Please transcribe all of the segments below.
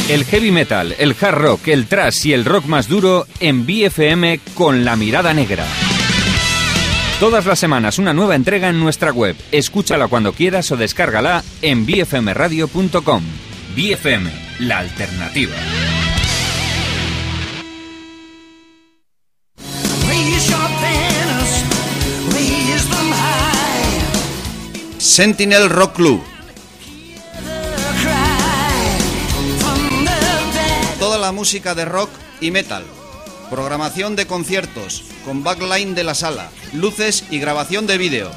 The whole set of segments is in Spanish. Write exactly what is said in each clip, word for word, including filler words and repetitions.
El heavy metal, el hard rock, el thrash y el rock más duro en B F M con La Mirada Negra. Todas las semanas una nueva entrega en nuestra web. Escúchala cuando quieras o descárgala en b f m radio punto com. B F M, la alternativa. Sentinel Rock Club. Toda la música de rock y metal. Programación de conciertos, con backline de la sala, luces y grabación de vídeo.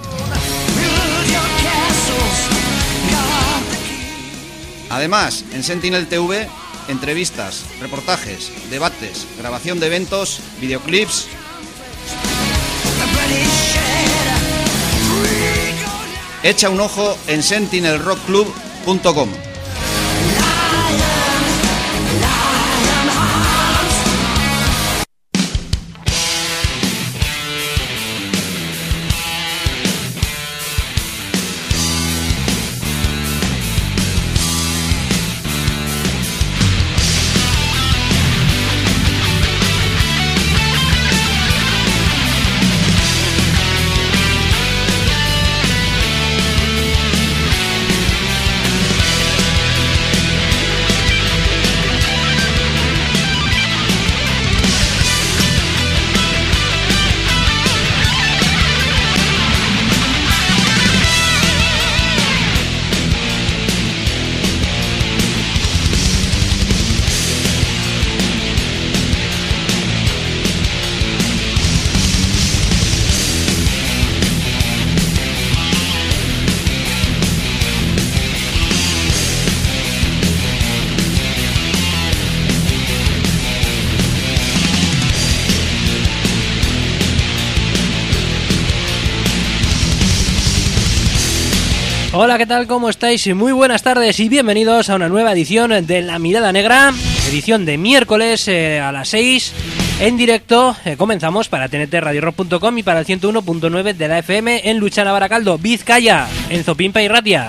Además, en Sentinel T V, entrevistas, reportajes, debates, grabación de eventos, videoclips. Echa un ojo en sentinel rock club punto com. Hola, ¿qué tal? ¿Cómo estáis? Muy buenas tardes y bienvenidos a una nueva edición de La Mirada Negra, edición de miércoles eh, a las seis, en directo. Eh, comenzamos para T N T radio rock punto com y para el ciento uno punto nueve de la F M en Luchana, Baracaldo, Vizcaya, en Zopimpa y Ratia.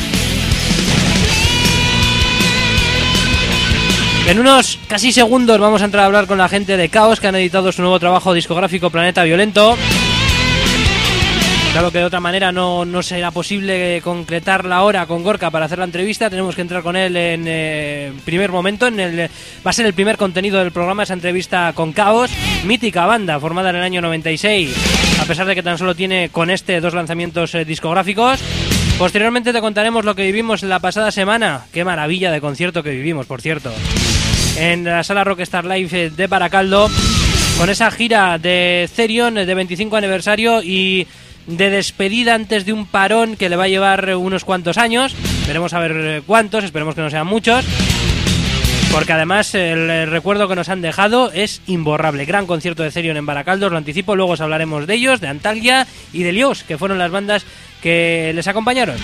En unos casi segundos vamos a entrar a hablar con la gente de Caos, que han editado su nuevo trabajo discográfico Planeta Violento. Claro que de otra manera no, no será posible concretar la hora con Gorka para hacer la entrevista. Tenemos que entrar con él en eh, primer momento. En el, va a ser el primer contenido del programa, esa entrevista con Caos, mítica banda formada en el año noventa y seis, a pesar de que tan solo tiene con este dos lanzamientos eh, discográficos. Posteriormente te contaremos lo que vivimos la pasada semana. Qué maravilla de concierto que vivimos, por cierto, en la sala Rockstar Live de Baracaldo, con esa gira de Therion de veinticinco aniversario y de despedida antes de un parón que le va a llevar unos cuantos años. Veremos a ver cuántos, esperemos que no sean muchos, porque además el recuerdo que nos han dejado es imborrable. Gran concierto de Therion en Baracaldo, os lo anticipo. Luego os hablaremos de ellos, de Antalya y de Lios, que fueron las bandas que les acompañaron.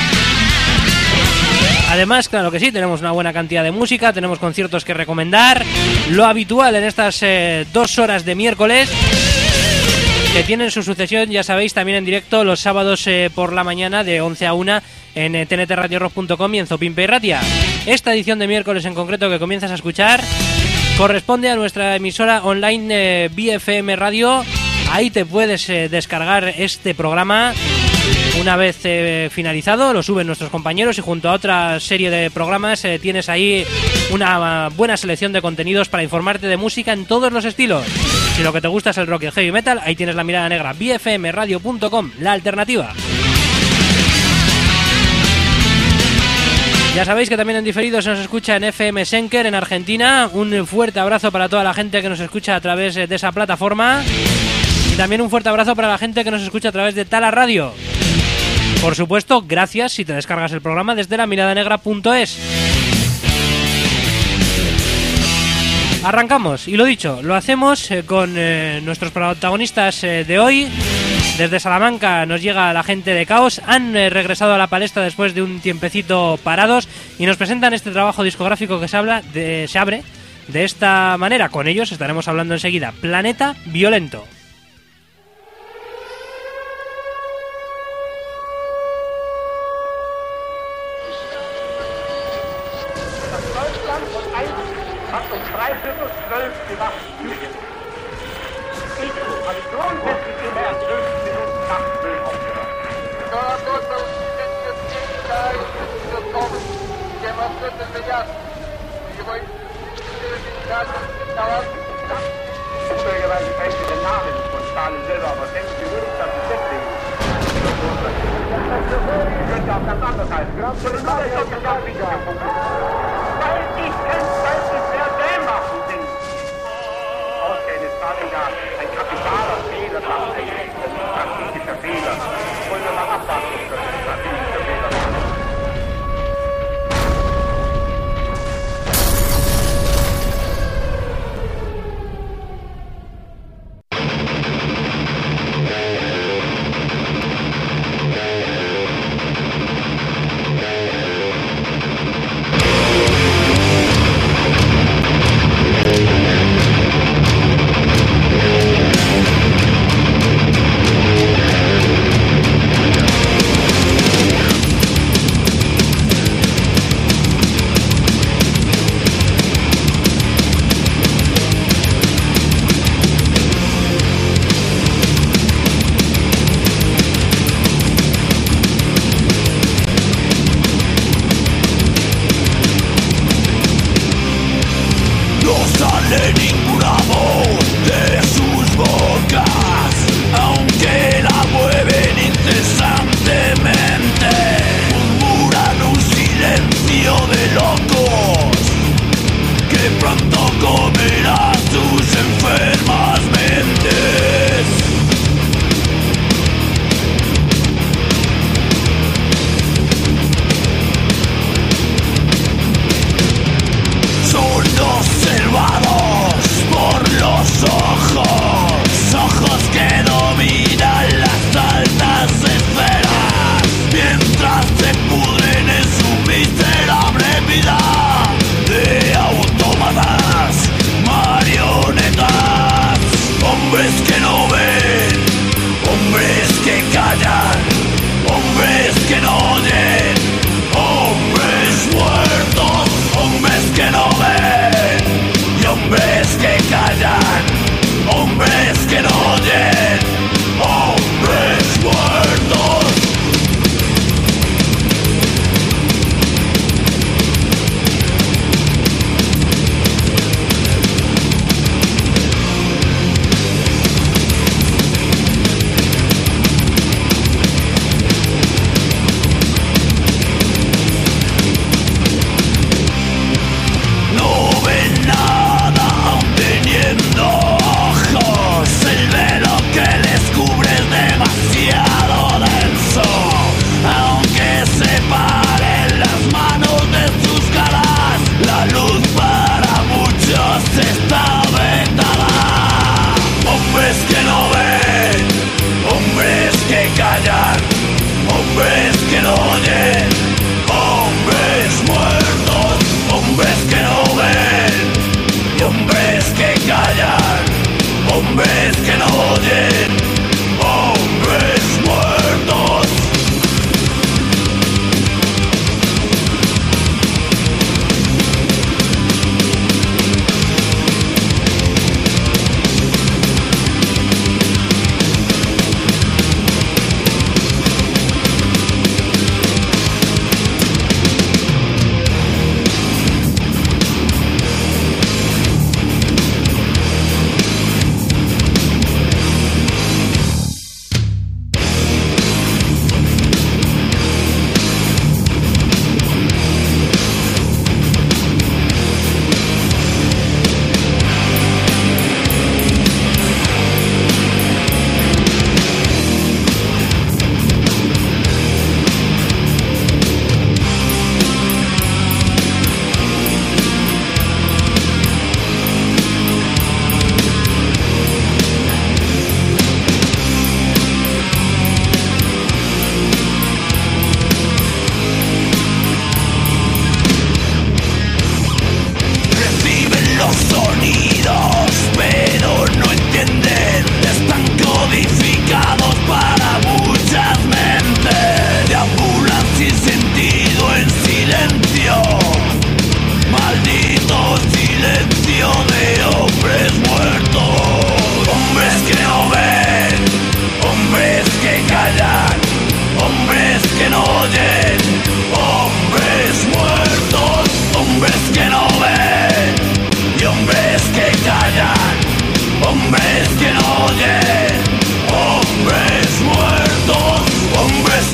Además, claro que sí, tenemos una buena cantidad de música, tenemos conciertos que recomendar, lo habitual en estas eh, dos horas de miércoles, que tienen su sucesión, ya sabéis, también en directo los sábados eh, por la mañana de once a una en eh, T N T radio rock punto com y en Zopimpa y Ratia. Esta edición de miércoles en concreto que comienzas a escuchar corresponde a nuestra emisora online eh, B F M Radio. Ahí te puedes eh, descargar este programa. Una vez eh, finalizado, lo suben nuestros compañeros y junto a otra serie de programas eh, tienes ahí una buena selección de contenidos para informarte de música en todos los estilos. Si lo que te gusta es el rock y el heavy metal, ahí tienes La Mirada Negra, b f m radio punto com, la alternativa. Ya sabéis que también en diferido se nos escucha en F M Senker en Argentina. Un fuerte abrazo para toda la gente que nos escucha a través de esa plataforma. Y también un fuerte abrazo para la gente que nos escucha a través de Tala Radio. Por supuesto, gracias si te descargas el programa desde la mirada negra punto es. Arrancamos, y lo dicho, lo hacemos eh, con eh, nuestros protagonistas eh, de hoy. Desde Salamanca nos llega la gente de Caos. Han eh, regresado a la palestra después de un tiempecito parados y nos presentan este trabajo discográfico que se, habla de, se abre de esta manera. Con ellos estaremos hablando enseguida. Planeta Violento. Deutschland und eins hat um dreiviertel zwölf die Waffen Syrien. Ich habe grundsätzlich immer erst fünf Minuten nach zwölf aufgehört. Zufälligerweise fällt mir der Name von Stalin selber, aber denken Sie wirklich, dass es deswegen ist. Ich könnte auch ganz anders heißen. Polizei ist doch ein ganz wichtiger Punkt. Weil ich kein Zweifel der Dämmachen sind. Ausgerechnet Stalin da ein kapitaler Fehler macht, ein strategischer Fehler. Wollen wir mal abwarten, ob das ein strategischer Fehler war.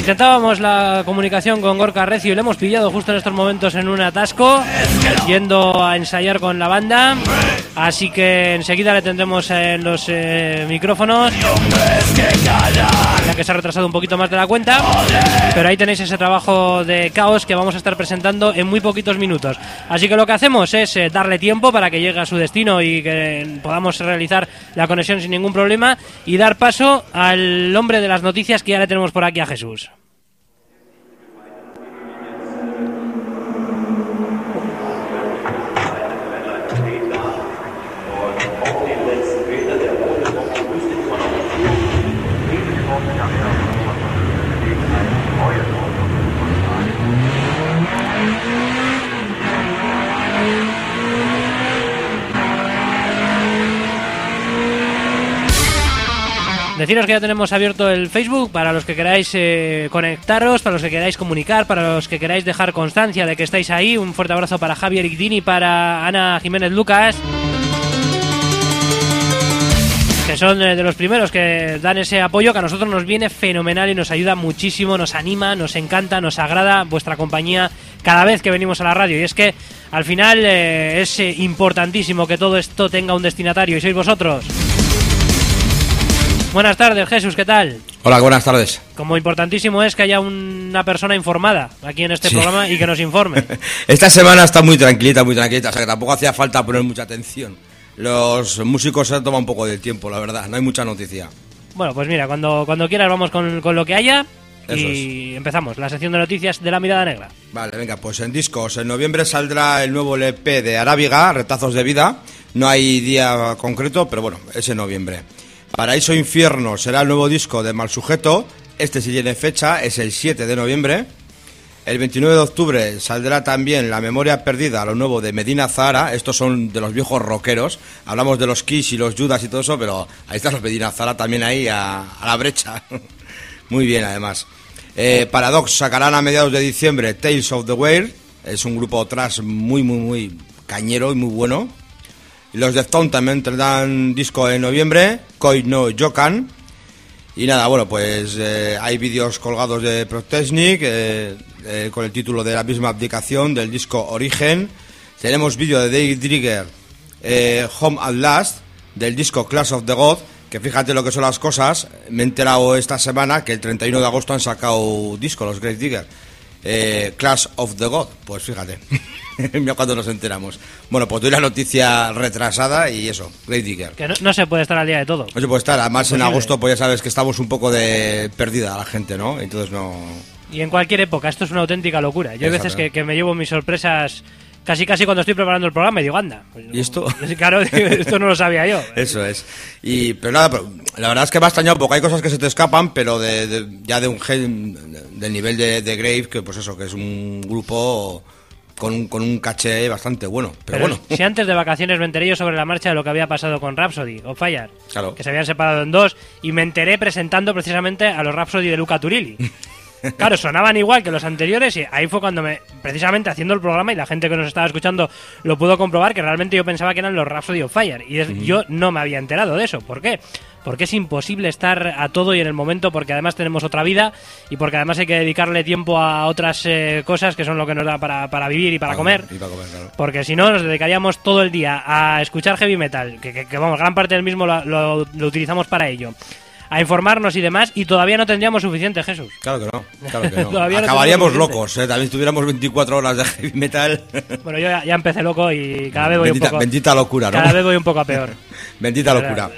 Intentábamos la comunicación con Gorka Recio y le hemos pillado justo en estos momentos en un atasco, yendo a ensayar con la banda. Así que enseguida le tendremos en los eh, micrófonos, ya que se ha retrasado un poquito más de la cuenta. Pero ahí tenéis ese trabajo de Caos que vamos a estar presentando en muy poquitos minutos. Así que lo que hacemos es eh, darle tiempo para que llegue a su destino y que podamos realizar la conexión sin ningún problema, y dar paso al hombre de las noticias, que ya le tenemos por aquí a Jesús. Deciros que ya tenemos abierto el Facebook para los que queráis eh, conectaros, para los que queráis comunicar, para los que queráis dejar constancia de que estáis ahí. Un fuerte abrazo para Javier Igdini y para Ana Jiménez Lucas, que son eh, de los primeros que dan ese apoyo que a nosotros nos viene fenomenal y nos ayuda muchísimo, nos anima, nos encanta, nos agrada vuestra compañía cada vez que venimos a la radio. Y es que al final eh, es eh, importantísimo que todo esto tenga un destinatario, y sois vosotros. Buenas tardes, Jesús, ¿qué tal? Hola, buenas tardes. Como importantísimo es que haya una persona informada aquí en este sí. programa y que nos informe. Esta semana está muy tranquilita, muy tranquilita, o sea que tampoco hacía falta poner mucha atención. Los músicos se han tomado un poco de tiempo, la verdad, no hay mucha noticia. Bueno, pues mira, cuando, cuando quieras vamos con, con lo que haya. Eso y es. Empezamos la sección de noticias de La Mirada Negra. Vale, venga, pues en discos. En noviembre saldrá el nuevo L P de Arábiga, Retazos de Vida. No hay día concreto, pero bueno, es en noviembre. Paraíso Infierno será el nuevo disco de Malsujeto. Este sí tiene fecha, es el siete de noviembre. El veintinueve de octubre saldrá también La Memoria Perdida, lo nuevo de Medina Zahara. Estos son de los viejos rockeros. Hablamos de los Kiss y los Judas y todo eso, pero ahí están los Medina Zahara también ahí a, a la brecha. Muy bien, además. Eh, Paradox sacarán a mediados de diciembre Tales of the Weird. Es un grupo thrash muy, muy, muy cañero y muy bueno. Los Deftones también tendrán disco en noviembre, Koi no Yokan. Y nada, bueno, pues eh, hay vídeos colgados de Protechnik eh, eh, con el título de La misma abdicación del disco Origen. Tenemos vídeo de David Drigger, eh, Home at Last, del disco Clash of the God, que fíjate lo que son las cosas. Me he enterado esta semana que el treinta y uno de agosto han sacado disco los Grave Digger. Eh, Clash of the God, pues fíjate. Mira cuando nos enteramos. Bueno, pues doy la noticia retrasada y eso, Grave Digger. Que no, no se puede estar al día de todo. No se puede estar, además en agosto pues ya sabes que estamos un poco de perdida la gente, ¿no? Entonces no... Y en cualquier época, esto es una auténtica locura. Yo hay veces que, que me llevo mis sorpresas casi casi cuando estoy preparando el programa y digo, anda. Pues, ¿y esto? Claro, esto no lo sabía yo. Eso es. Y, pero nada, pero la verdad es que me ha extrañado porque hay cosas que se te escapan, pero de, de, ya de un gen, del nivel de, de Grave, que pues eso, que es un grupo con un, con un caché bastante bueno. Pero, pero bueno. Si antes de vacaciones me enteré yo sobre la marcha de lo que había pasado con Rhapsody o Fire, claro, que se habían separado en dos, y me enteré presentando precisamente a los Rhapsody de Luca Turilli. Claro, sonaban igual que los anteriores y ahí fue cuando me, precisamente haciendo el programa, y la gente que nos estaba escuchando lo pudo comprobar, que realmente yo pensaba que eran los Rhapsody of Fire y es, uh-huh. yo no me había enterado de eso. ¿Por qué? Porque es imposible estar a todo y en el momento, porque además tenemos otra vida y porque además hay que dedicarle tiempo a otras eh, cosas que son lo que nos da para, para vivir y para ah, comer, y para comer claro. Porque si no nos dedicaríamos todo el día a escuchar heavy metal, que, que, que vamos, gran parte del mismo lo, lo, lo utilizamos para ello, a informarnos y demás, y todavía no tendríamos suficiente, Jesús. Claro que no, claro que no. Acabaríamos no locos, ¿eh? También tuviéramos veinticuatro horas de heavy metal. Bueno, yo ya, ya empecé loco y cada vez voy bendita, un poco... Bendita locura, ¿no? Cada vez voy un poco a peor. Bendita locura.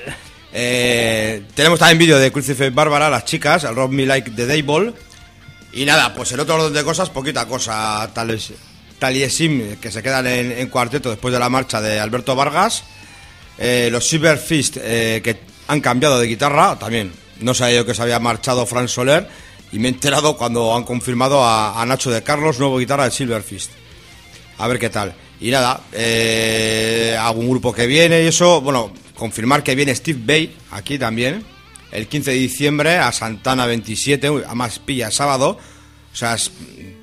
Eh, tenemos también vídeo de Crucifix Bárbara, las chicas, el Rock Me Like the Devil. Y nada, pues el otro orden de cosas, poquita cosa. Tales, Taliesim, que se quedan en, en cuarteto después de la marcha de Alberto Vargas. Eh, los Silver Fist, eh, que han cambiado de guitarra, también no sabía yo que se había marchado Fran Soler, y me he enterado cuando han confirmado a, a Nacho de Carlos, nuevo guitarra de Silver Fist. A ver qué tal. Y nada, eh, algún grupo que viene y eso, bueno, confirmar que viene Steve Vai aquí también, el quince de diciembre a Santana veintisiete, a más pilla sábado, o sea, es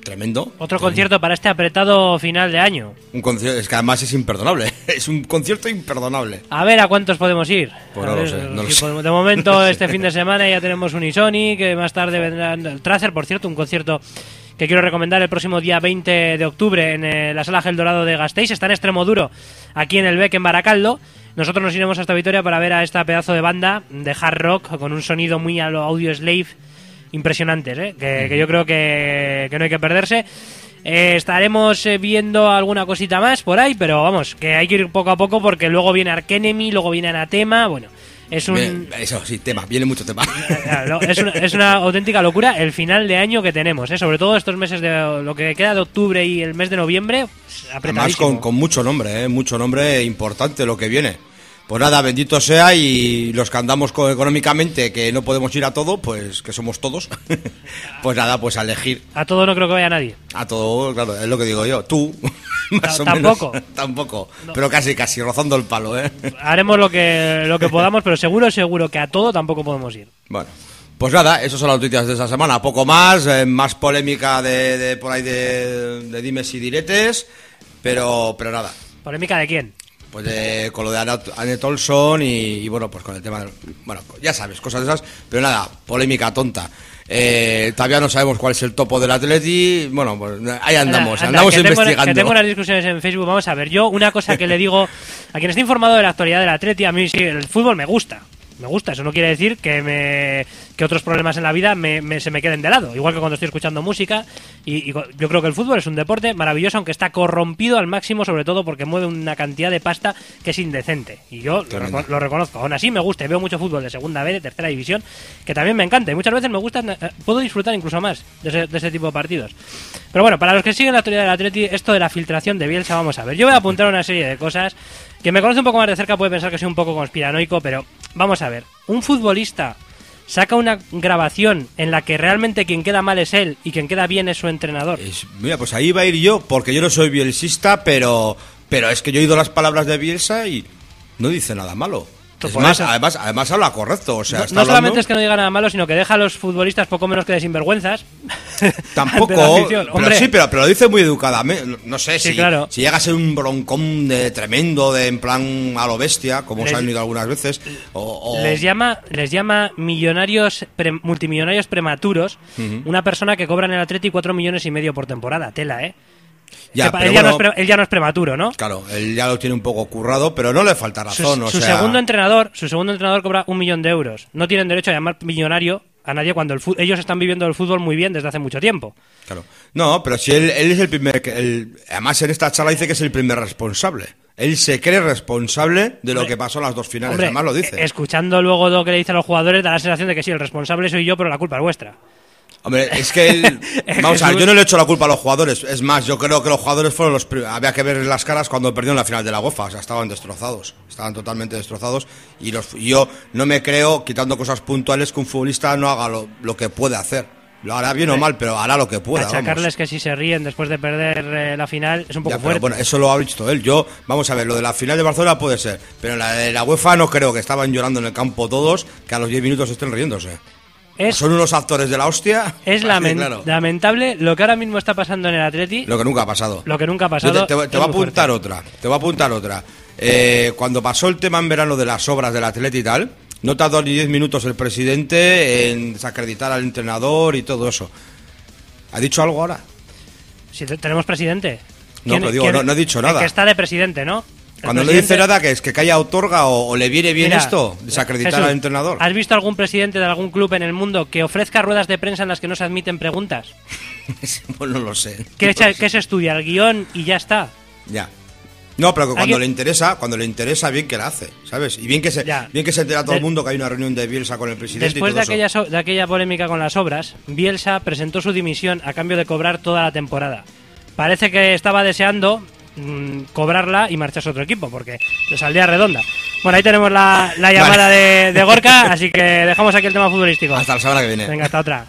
tremendo. Otro concierto para este apretado final de año. Un concierto, es que además es imperdonable. Es un concierto imperdonable. A ver a cuántos podemos ir. Pues A no ver, lo sé, no lo si sé. podemos- de momento, este fin de semana ya tenemos Unisonic, que más tarde vendrán el Tracer, por cierto, un concierto que quiero recomendar el próximo día veinte de octubre en eh, la Sala Gel Dorado de Gasteiz. Está en Extremoduro, aquí en el Bec, en Baracaldo. Nosotros nos iremos hasta Vitoria para ver a esta pedazo de banda de hard rock con un sonido muy a lo Audioslave impresionantes, ¿eh? que, que yo creo que, que no hay que perderse. Eh, estaremos eh, viendo alguna cosita más por ahí, pero vamos, que hay que ir poco a poco porque luego viene Arch Enemy, luego viene Anatema, bueno, es un... Bien, eso sí, tema, viene mucho tema. Claro, es, una, es una auténtica locura el final de año que tenemos, ¿eh? Sobre todo estos meses de lo que queda de octubre y el mes de noviembre, pues, Además apretadísimo. con, con mucho nombre, ¿eh? Mucho nombre importante lo que viene. Pues nada, bendito sea, y los que andamos co- económicamente, que no podemos ir a todo, pues que somos todos, pues nada, pues a elegir A todo no creo que vaya nadie. a todo, claro, es lo que digo yo, tú, más Ta- o tampoco. menos. Tampoco, pero casi, casi, rozando el palo, ¿eh? Haremos lo que, lo que podamos, pero seguro, seguro que a todo tampoco podemos ir. Bueno, pues nada, esas son las noticias de esta semana, poco más, eh, más polémica de, de por ahí de, de dimes y diretes, pero, pero nada. ¿Polémica de quién? Pues de, con lo de Anat- Annette Olson y, y bueno, pues con el tema del, bueno, ya sabes, cosas de esas, pero nada, polémica tonta. Eh, todavía no sabemos cuál es el topo del Atleti, bueno, pues ahí andamos, Anda, andamos que tengo- investigando. que tengo unas discusiones en Facebook, vamos a ver, yo una cosa que le digo a quien esté informado de la actualidad del Atleti, a mí sí, el fútbol me gusta. Me gusta, eso no quiere decir que me que otros problemas en la vida me, me- se me queden de lado. Igual que cuando estoy escuchando música. Y, y co- yo creo que el fútbol es un deporte maravilloso, aunque está corrompido al máximo, sobre todo porque mueve una cantidad de pasta que es indecente. Y yo lo, Tremendo. reco- lo reconozco. Aún así me gusta y veo mucho fútbol de segunda B, de tercera división, que también me encanta. Y muchas veces me gusta, eh, puedo disfrutar incluso más de ese, de ese tipo de partidos. Pero bueno, para los que siguen la actualidad del Atleti, esto de la filtración de Bielsa, vamos a ver. Yo voy a apuntar una serie de cosas. Quien me conoce un poco más de cerca puede pensar que soy un poco conspiranoico, pero vamos a ver. Un futbolista saca una grabación en la que realmente quien queda mal es él y quien queda bien es su entrenador. Es- mira, pues ahí va a ir yo, porque yo no soy bielsista, pero, pero es que yo he oído las palabras de Bielsa y no dice nada malo. Pues Es por más, eso- además, además habla correcto, o sea, No, está no solamente hablando- es que no diga nada malo, sino que deja a los futbolistas poco menos que de sinvergüenzas. Tampoco, ante la afición. pero Hombre, sí, pero, pero lo dice muy educadamente. No- No sé Sí, si, claro. si llega a ser un broncón de tremendo, de en plan a lo bestia, como Les- se han ido algunas veces. O, o- les llama les llama millonarios pre- multimillonarios prematuros, una persona que cobra en el Atleti cuatro millones y medio por temporada, tela, ¿eh? Ya, Sepa, pero él, ya no es bueno, pre- él ya no es prematuro, ¿no? claro, él ya lo tiene un poco currado, pero no le falta Su, razón. o su sea, segundo entrenador, su segundo entrenador cobra un millón de euros. No tienen derecho a llamar millonario a nadie cuando el fu- ellos están viviendo el fútbol muy bien desde hace mucho tiempo. Claro. No, pero si él, él es el primer. que- el- además, en esta charla dice que es el primer responsable. Él se cree responsable de lo Hombre, que pasó en las dos finales. Hombre, además lo dice. eh, escuchando luego lo que le dice a los jugadores, da la sensación de que sí, el responsable soy yo, pero la culpa es vuestra. Hombre, es que él. Vamos a ver, Jesús. yo no le he hecho la culpa a los jugadores. Es más, yo creo que los jugadores fueron los. pri- Había que ver las caras cuando perdieron la final de la UEFA. O sea, estaban destrozados. Estaban totalmente destrozados. Y los, yo no me creo, quitando cosas puntuales, que un futbolista no haga lo, lo que puede hacer. Lo hará bien o mal, pero hará lo que pueda. vamos. Achacarles que si se ríen después de perder eh, la final es un poco Ya, pero fuerte. bueno, eso lo ha visto él. Yo, vamos a ver, lo de la final de Barcelona puede ser, pero la de la UEFA no creo que estaban llorando en el campo todos, que a los diez minutos estén riéndose. es Son unos actores de la hostia. es así, lamen- claro. lamentable lo que ahora mismo está pasando en el Atleti, Lo que nunca ha pasado. lo que nunca ha Yo pasado. Te, te, es te voy a muy apuntar fuerte. otra. Te voy a apuntar otra. Eh, cuando pasó el tema en verano de las obras del Atleti y tal, no tardó ni diez minutos el presidente en desacreditar al entrenador y todo eso. ¿Ha dicho algo ahora? Si te- tenemos presidente. No, ¿Quién- pero digo, quién- no- no he dicho el nada. que está de presidente, ¿no? El Cuando no dice presidente- nada, que es que calla otorga o, o le viene bien Mira, esto, desacreditar Jesús, al entrenador. ¿Has visto algún presidente de algún club en el mundo que ofrezca ruedas de prensa en las que no se admiten preguntas? Pues no lo sé. ¿Qué, echa- qué se estudia? El guión y ya está. Ya. No, pero que cuando Alguien- le interesa, cuando le interesa, bien que la hace, ¿sabes? Y bien que se, Ya. bien que se entera todo De- el mundo que hay una reunión de Bielsa con el presidente Después y de todo aquella, eso. so- de aquella polémica con las obras, Bielsa presentó su dimisión a cambio de cobrar toda la temporada. Parece que estaba deseando mm, cobrarla y marcharse a otro equipo, porque le saldría redonda. Bueno, ahí tenemos la, la llamada de, de Gorka, así que dejamos aquí el tema futbolístico. Hasta la semana que viene. Venga, hasta otra.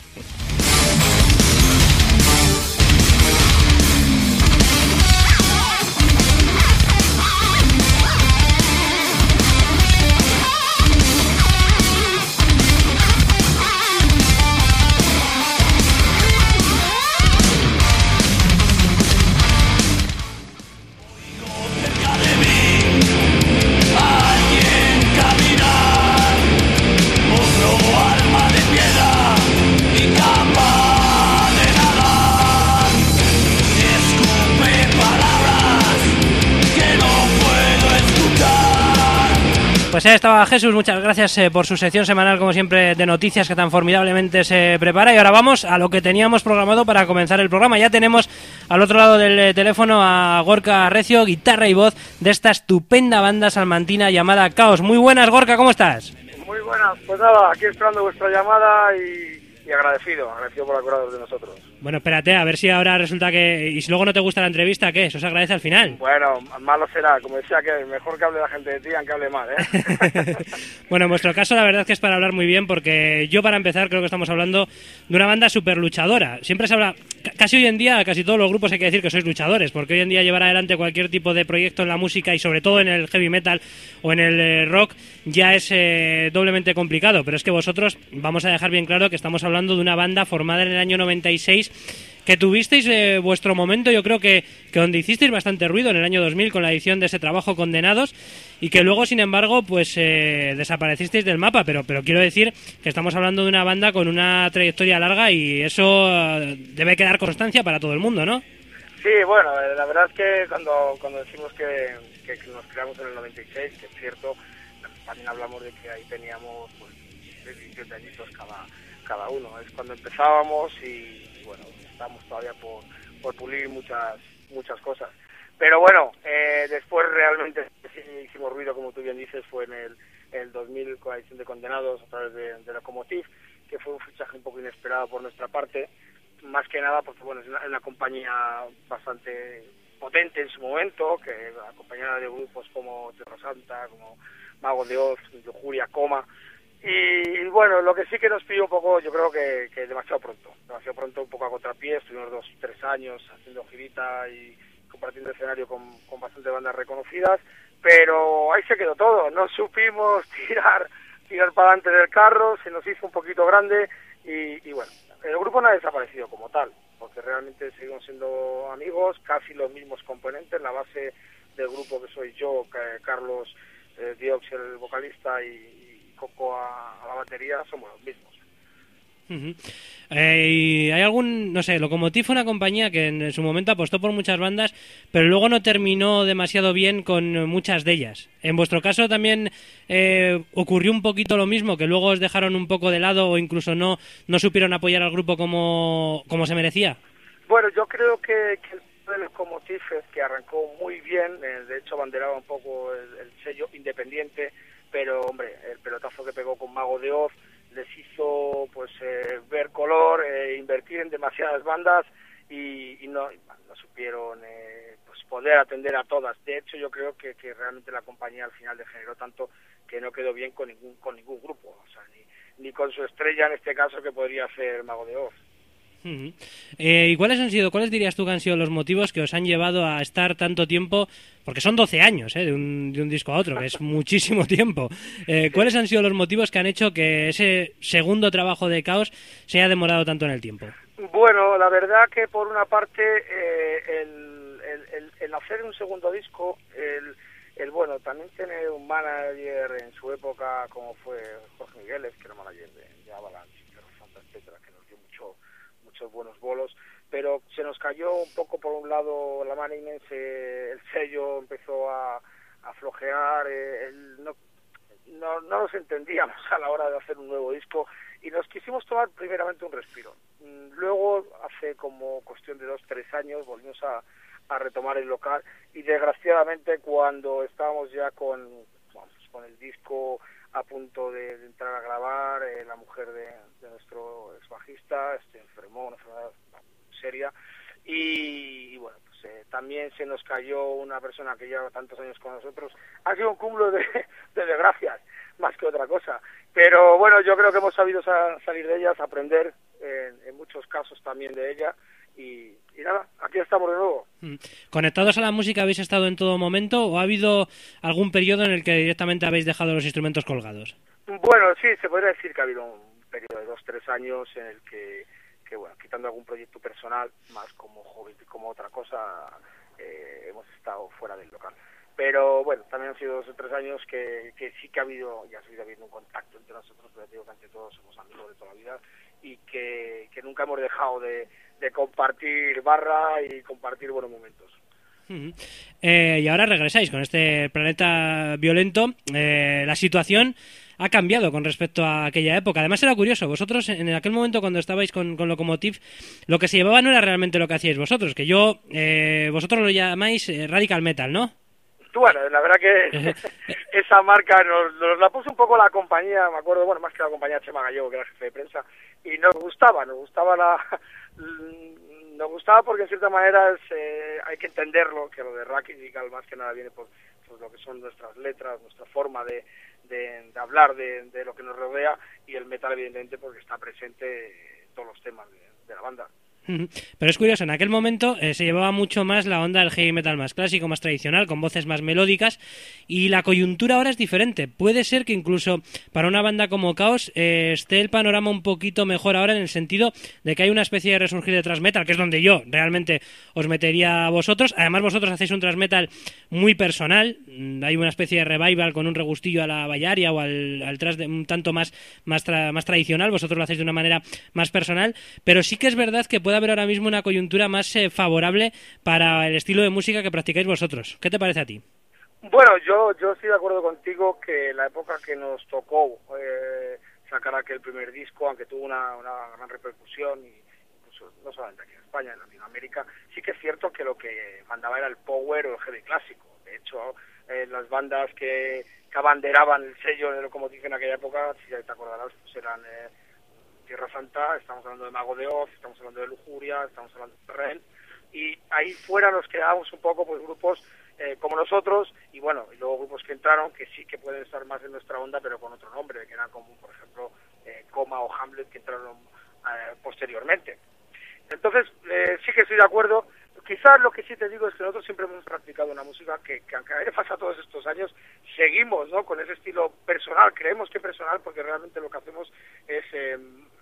Pues ahí estaba Jesús, muchas gracias eh, por su sección semanal, como siempre, de noticias que tan formidablemente se prepara. Y ahora vamos a lo que teníamos programado para comenzar el programa. Ya tenemos al otro lado del eh, teléfono a Gorka Recio, guitarra y voz de esta estupenda banda salmantina llamada Caos. Muy buenas, Gorka, ¿cómo estás? Muy buenas, pues nada, aquí esperando vuestra llamada y, y agradecido, agradecido por acordaros de nosotros. Bueno, espérate, a ver si ahora resulta que... Y si luego no te gusta la entrevista, ¿qué? Eso se agradece al final. Bueno, malo será, como decía que mejor que hable la gente de ti, aunque hable mal, ¿eh? Bueno, en vuestro caso la verdad es que es para hablar muy bien, porque yo para empezar creo que estamos hablando de una banda súper luchadora. Siempre se habla... Casi hoy en día, casi todos los grupos hay que decir que sois luchadores, porque hoy en día llevar adelante cualquier tipo de proyecto en la música y sobre todo en el heavy metal o en el eh, rock ya es eh, doblemente complicado. Pero es que vosotros, vamos a dejar bien claro que estamos hablando de una banda formada en el año noventa y seis, que tuvisteis eh, vuestro momento, yo creo que, que donde hicisteis bastante ruido en el año dos mil con la edición de ese trabajo Condenados, y que luego, sin embargo, pues eh, desaparecisteis del mapa, pero, pero quiero decir que estamos hablando de una banda con una trayectoria larga y eso eh, debe quedar constancia para todo el mundo, ¿no? Sí, bueno, la verdad es que cuando, cuando decimos que, que, que nos creamos en el noventa y seis, que es cierto, también hablamos de que ahí teníamos pues diecisiete añitos cada, cada uno, es cuando empezábamos y bueno, estamos todavía por, por pulir muchas muchas cosas. Pero bueno, eh, después realmente sí hicimos ruido, como tú bien dices, fue en el, el dos mil con la edición de Condenados a través de, de Locomotiv, que fue un fichaje un poco inesperado por nuestra parte, más que nada porque bueno, es una, una compañía bastante potente en su momento, que acompañada de grupos como Tierra Santa, como Mago de Oz, Lujuria, Coma. Y bueno, lo que sí que nos pidió un poco, yo creo que, que demasiado pronto, demasiado pronto, un poco a contrapié, estuvimos dos, tres años haciendo girita y compartiendo escenario con, con bastantes bandas reconocidas, pero ahí se quedó todo, no supimos tirar tirar para adelante del carro, se nos hizo un poquito grande y, y bueno, el grupo no ha desaparecido como tal, porque realmente seguimos siendo amigos, casi los mismos componentes, la base del grupo que soy yo, Carlos eh, Diox, el vocalista, y Coco a, a la batería, somos los mismos. Uh-huh. Eh, ¿y hay algún, no sé, Locomotiv fue una compañía que en su momento apostó por muchas bandas, pero luego no terminó demasiado bien con muchas de ellas? ¿En vuestro caso también eh, ocurrió un poquito lo mismo, que luego os dejaron un poco de lado o incluso no, no supieron apoyar al grupo como, como se merecía? Bueno, yo creo que, que el Locomotiv es que arrancó muy bien, eh, de hecho abanderaba un poco el, el sello independiente, pero hombre, el pelotazo que pegó con Mago de Oz les hizo pues eh, ver color, eh, invertir en demasiadas bandas y, y no, no supieron eh, pues poder atender a todas. De hecho, yo creo que, que realmente la compañía al final degeneró tanto que no quedó bien con ningún con ningún grupo, o sea, ni, ni con su estrella en este caso, que podría ser Mago de Oz. Uh-huh. Eh, ¿Y cuáles han sido, cuáles dirías tú que han sido los motivos que os han llevado a estar tanto tiempo? Porque son doce años, ¿eh? de, un, de un disco a otro, que es muchísimo tiempo. Eh, ¿Cuáles han sido los motivos que han hecho que ese segundo trabajo de Caos se haya demorado tanto en el tiempo? Bueno, la verdad que por una parte eh, el, el, el, el hacer un segundo disco, el, el bueno, también tener un manager en su época como fue Jorge Migueles, que era manager de, de Avalanche, Tierra Santa, etcétera, que nos dio mucho muchos buenos bolos, pero se nos cayó un poco por un lado la management, eh, el sello empezó a, a flojear, eh, el, no, no, no nos entendíamos a la hora de hacer un nuevo disco y nos quisimos tomar primeramente un respiro. Luego, hace como cuestión de dos, tres años, volvimos a, a retomar el local y desgraciadamente cuando estábamos ya con, bueno, pues con el disco a punto de, de entrar a grabar, eh, la mujer de, de nuestro ex bajista este, enfermó, una enfermedad seria y, y bueno, pues eh, también se nos cayó una persona que lleva tantos años con nosotros. Ha sido un cúmulo de, de desgracias, más que otra cosa, pero bueno, yo creo que hemos sabido sa- salir de ellas, aprender en, en muchos casos también de ella y, y nada, aquí estamos de nuevo. ¿Conectados a la música habéis estado en todo momento o ha habido algún periodo en el que directamente habéis dejado los instrumentos colgados? Bueno, sí, se podría decir que ha habido un periodo de dos, tres años en el que, que bueno, quitando algún proyecto personal, más como hobby que como otra cosa, eh, hemos estado fuera del local. Pero bueno, también han sido dos o tres años que, que sí que ha habido, ya ha seguido habiendo un contacto entre nosotros, pero digo que ante todos somos amigos de toda la vida y que, que nunca hemos dejado de, de compartir barra y compartir buenos momentos. Uh-huh. Eh, y ahora regresáis con este Planeta Violento. Eh, la situación ha cambiado con respecto a aquella época. Además era curioso, vosotros en aquel momento cuando estabais con, con Locomotive, lo que se llevaba no era realmente lo que hacíais vosotros, que yo, eh, vosotros lo llamáis eh, Radical Metal, ¿no? Bueno, la verdad que esa marca nos, nos la puso un poco la compañía, me acuerdo, bueno, más que la compañía Chema Gallego, que era jefe de prensa, y nos gustaba, nos gustaba la... nos gustaba porque en cierta manera es, eh, hay que entenderlo, que lo de Radical más que nada viene por, por lo que son nuestras letras, nuestra forma de, de, de hablar de, de lo que nos rodea, y el metal evidentemente porque está presente en todos los temas de, de la banda. Pero es curioso, en aquel momento eh, se llevaba mucho más la onda del heavy metal más clásico, más tradicional, con voces más melódicas, y la coyuntura ahora es diferente. Puede ser que incluso para una banda como Chaos eh, esté el panorama un poquito mejor ahora, en el sentido de que hay una especie de resurgir de thrash metal, que es donde yo realmente os metería a vosotros. Además vosotros hacéis un thrash metal muy personal, hay una especie de revival con un regustillo a la Bayaria o al, al thrash de un tanto más, más, tra, más tradicional. Vosotros lo hacéis de una manera más personal, pero sí que es verdad que puede haber ahora mismo una coyuntura más eh, favorable para el estilo de música que practicáis vosotros. ¿Qué te parece a ti? Bueno, yo yo estoy de acuerdo contigo que la época que nos tocó eh, sacar aquel primer disco, aunque tuvo una, una gran repercusión, y incluso no solamente aquí en España, en Latinoamérica, sí que es cierto que lo que mandaba era el power o el heavy clásico. De hecho, eh, las bandas que, que abanderaban el sello de Locomotive en aquella época, si te acordarás, pues eran... Eh, Tierra Santa, estamos hablando de Mago de Oz, estamos hablando de Lujuria, estamos hablando de Ren, y ahí fuera nos quedábamos un poco pues grupos eh, como nosotros, y bueno, y luego grupos que entraron que sí que pueden estar más en nuestra onda, pero con otro nombre, que eran como por ejemplo eh, Coma o Hamlet, que entraron eh, posteriormente. Entonces eh, sí que estoy de acuerdo. Quizás lo que sí te digo es que nosotros siempre hemos practicado una música que, que aunque haya pasado todos estos años, seguimos, ¿no?, con ese estilo personal. Creemos que personal porque realmente lo que hacemos es eh,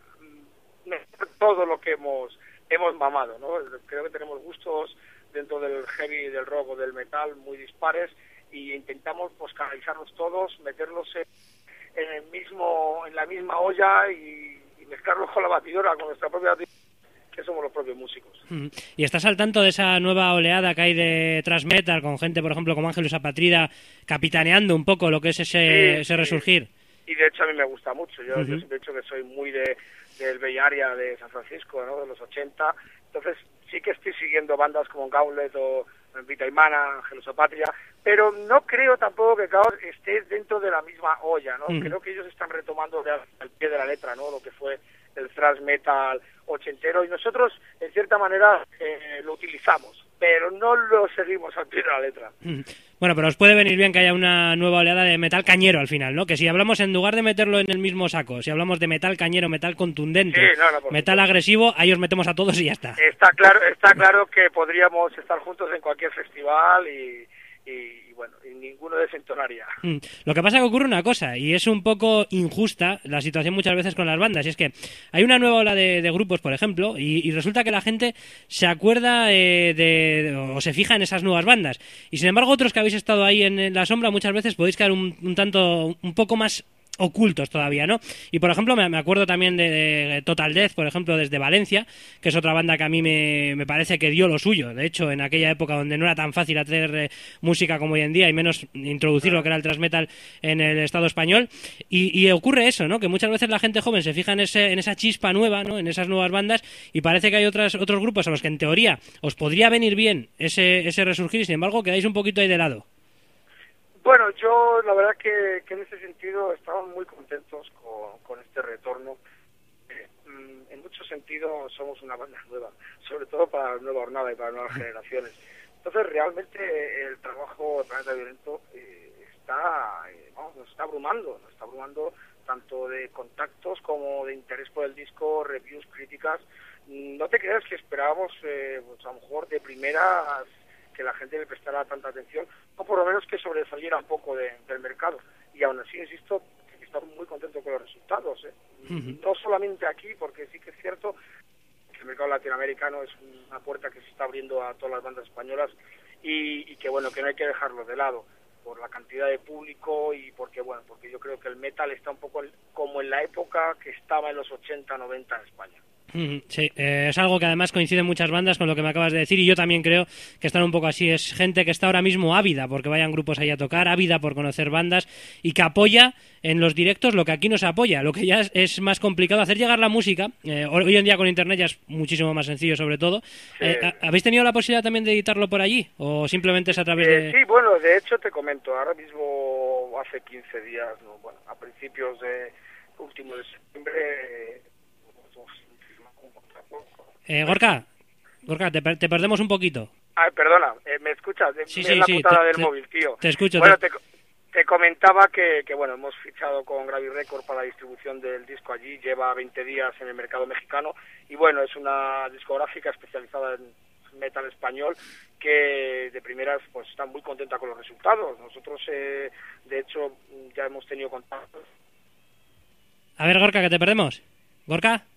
todo lo que hemos hemos mamado, ¿no? Creo que tenemos gustos dentro del heavy, del rock o del metal muy dispares, y intentamos pues canalizarlos todos, meterlos en, en el mismo en la misma olla y, y mezclarlos con la batidora, con nuestra propia batidora, que somos los propios músicos. ¿Y estás al tanto de esa nueva oleada que hay de thrash metal, con gente, por ejemplo, como Ángelus Apatrida, capitaneando un poco lo que es ese, sí, ese resurgir? Sí. Y de hecho a mí me gusta mucho. Yo, uh-huh. yo siempre he dicho que soy muy de del Bay Area de San Francisco, ¿no?, de los ochenta. Entonces sí que estoy siguiendo bandas como Gauntlet o Vita y Mana, Ángelus Apatria, pero no creo tampoco que Chaos esté dentro de la misma olla, ¿no? Uh-huh. Creo que ellos están retomando al pie de la letra, ¿no?, lo que fue el thrash metal ochentero, y nosotros en cierta manera eh, lo utilizamos, pero no lo seguimos al pie de la letra. Bueno, pero os puede venir bien que haya una nueva oleada de metal cañero al final, ¿no? Que si hablamos, en lugar de meterlo en el mismo saco, si hablamos de metal cañero, metal contundente, sí, no, no, metal agresivo, ahí os metemos a todos y ya está. Está claro, está claro que podríamos estar juntos en cualquier festival y, y, y bueno, y ninguno desentonaría. Mm. Lo que pasa es que ocurre una cosa, y es un poco injusta la situación muchas veces con las bandas, y es que hay una nueva ola de, de grupos, por ejemplo, y, y resulta que la gente se acuerda eh, de, de, o se fija en esas nuevas bandas, y sin embargo otros que habéis estado ahí en, en la sombra muchas veces podéis quedar un, un tanto, un poco más ocultos todavía, ¿no? Y por ejemplo me, me acuerdo también de, de Total Death, por ejemplo, desde Valencia, que es otra banda que a mí me, me parece que dio lo suyo. De hecho, en aquella época donde no era tan fácil hacer eh, música como hoy en día, y menos introducir lo que era el thrash metal en el Estado español, y, y ocurre eso, ¿no? Que muchas veces la gente joven se fija en, ese, en esa chispa nueva, ¿no?, en esas nuevas bandas, y parece que hay otras, otros grupos a los que en teoría os podría venir bien ese, ese resurgir, y sin embargo quedáis un poquito ahí de lado. Bueno, yo la verdad que, que en ese sentido estamos muy contentos con, con este retorno. Eh, en muchos sentidos somos una banda nueva, sobre todo para la nueva jornada y para nuevas generaciones. Entonces realmente el trabajo de Planeta Violento eh, está, eh, vamos, nos está abrumando, nos está abrumando tanto de contactos como de interés por el disco, reviews, críticas. No te creas que esperábamos, eh, pues a lo mejor de primeras, que la gente le prestara tanta atención, o por lo menos que sobresaliera un poco de, del mercado. Y aún así, insisto, que estamos muy contentos con los resultados, ¿eh? Uh-huh. No solamente aquí, porque sí que es cierto que el mercado latinoamericano es una puerta que se está abriendo a todas las bandas españolas, y, y que bueno, que no hay que dejarlo de lado por la cantidad de público, y porque bueno, porque yo creo que el metal está un poco como en la época que estaba en los ochenta, noventa en España. Sí, eh, es algo que además coinciden muchas bandas con lo que me acabas de decir, y yo también creo que están un poco así. Es gente que está ahora mismo ávida porque vayan grupos ahí a tocar, ávida por conocer bandas, y que apoya en los directos lo que aquí no se apoya, lo que ya es, es más complicado hacer llegar la música. Eh, hoy en día con internet ya es muchísimo más sencillo, sobre todo. Eh, ¿Habéis tenido la posibilidad también de editarlo por allí o simplemente es a través eh, de...? Sí, bueno, de hecho te comento, ahora mismo hace quince días, ¿no? Bueno, a principios de último de septiembre... Eh, Eh, Gorka, Gorka, te, per- te perdemos un poquito. Ah, perdona, eh, ¿me escuchas? Sí, es sí, la sí, putada te- del te- móvil, tío. te escucho, Bueno, te- te, te comentaba que, que, bueno, hemos fichado con Gravy Record para la distribución del disco allí, lleva veinte días en el mercado mexicano, y bueno, es una discográfica especializada en metal español que de primeras pues está muy contenta con los resultados. Nosotros, eh, de hecho, ya hemos tenido contactos. A ver, Gorka, que te perdemos. ¿Gorka?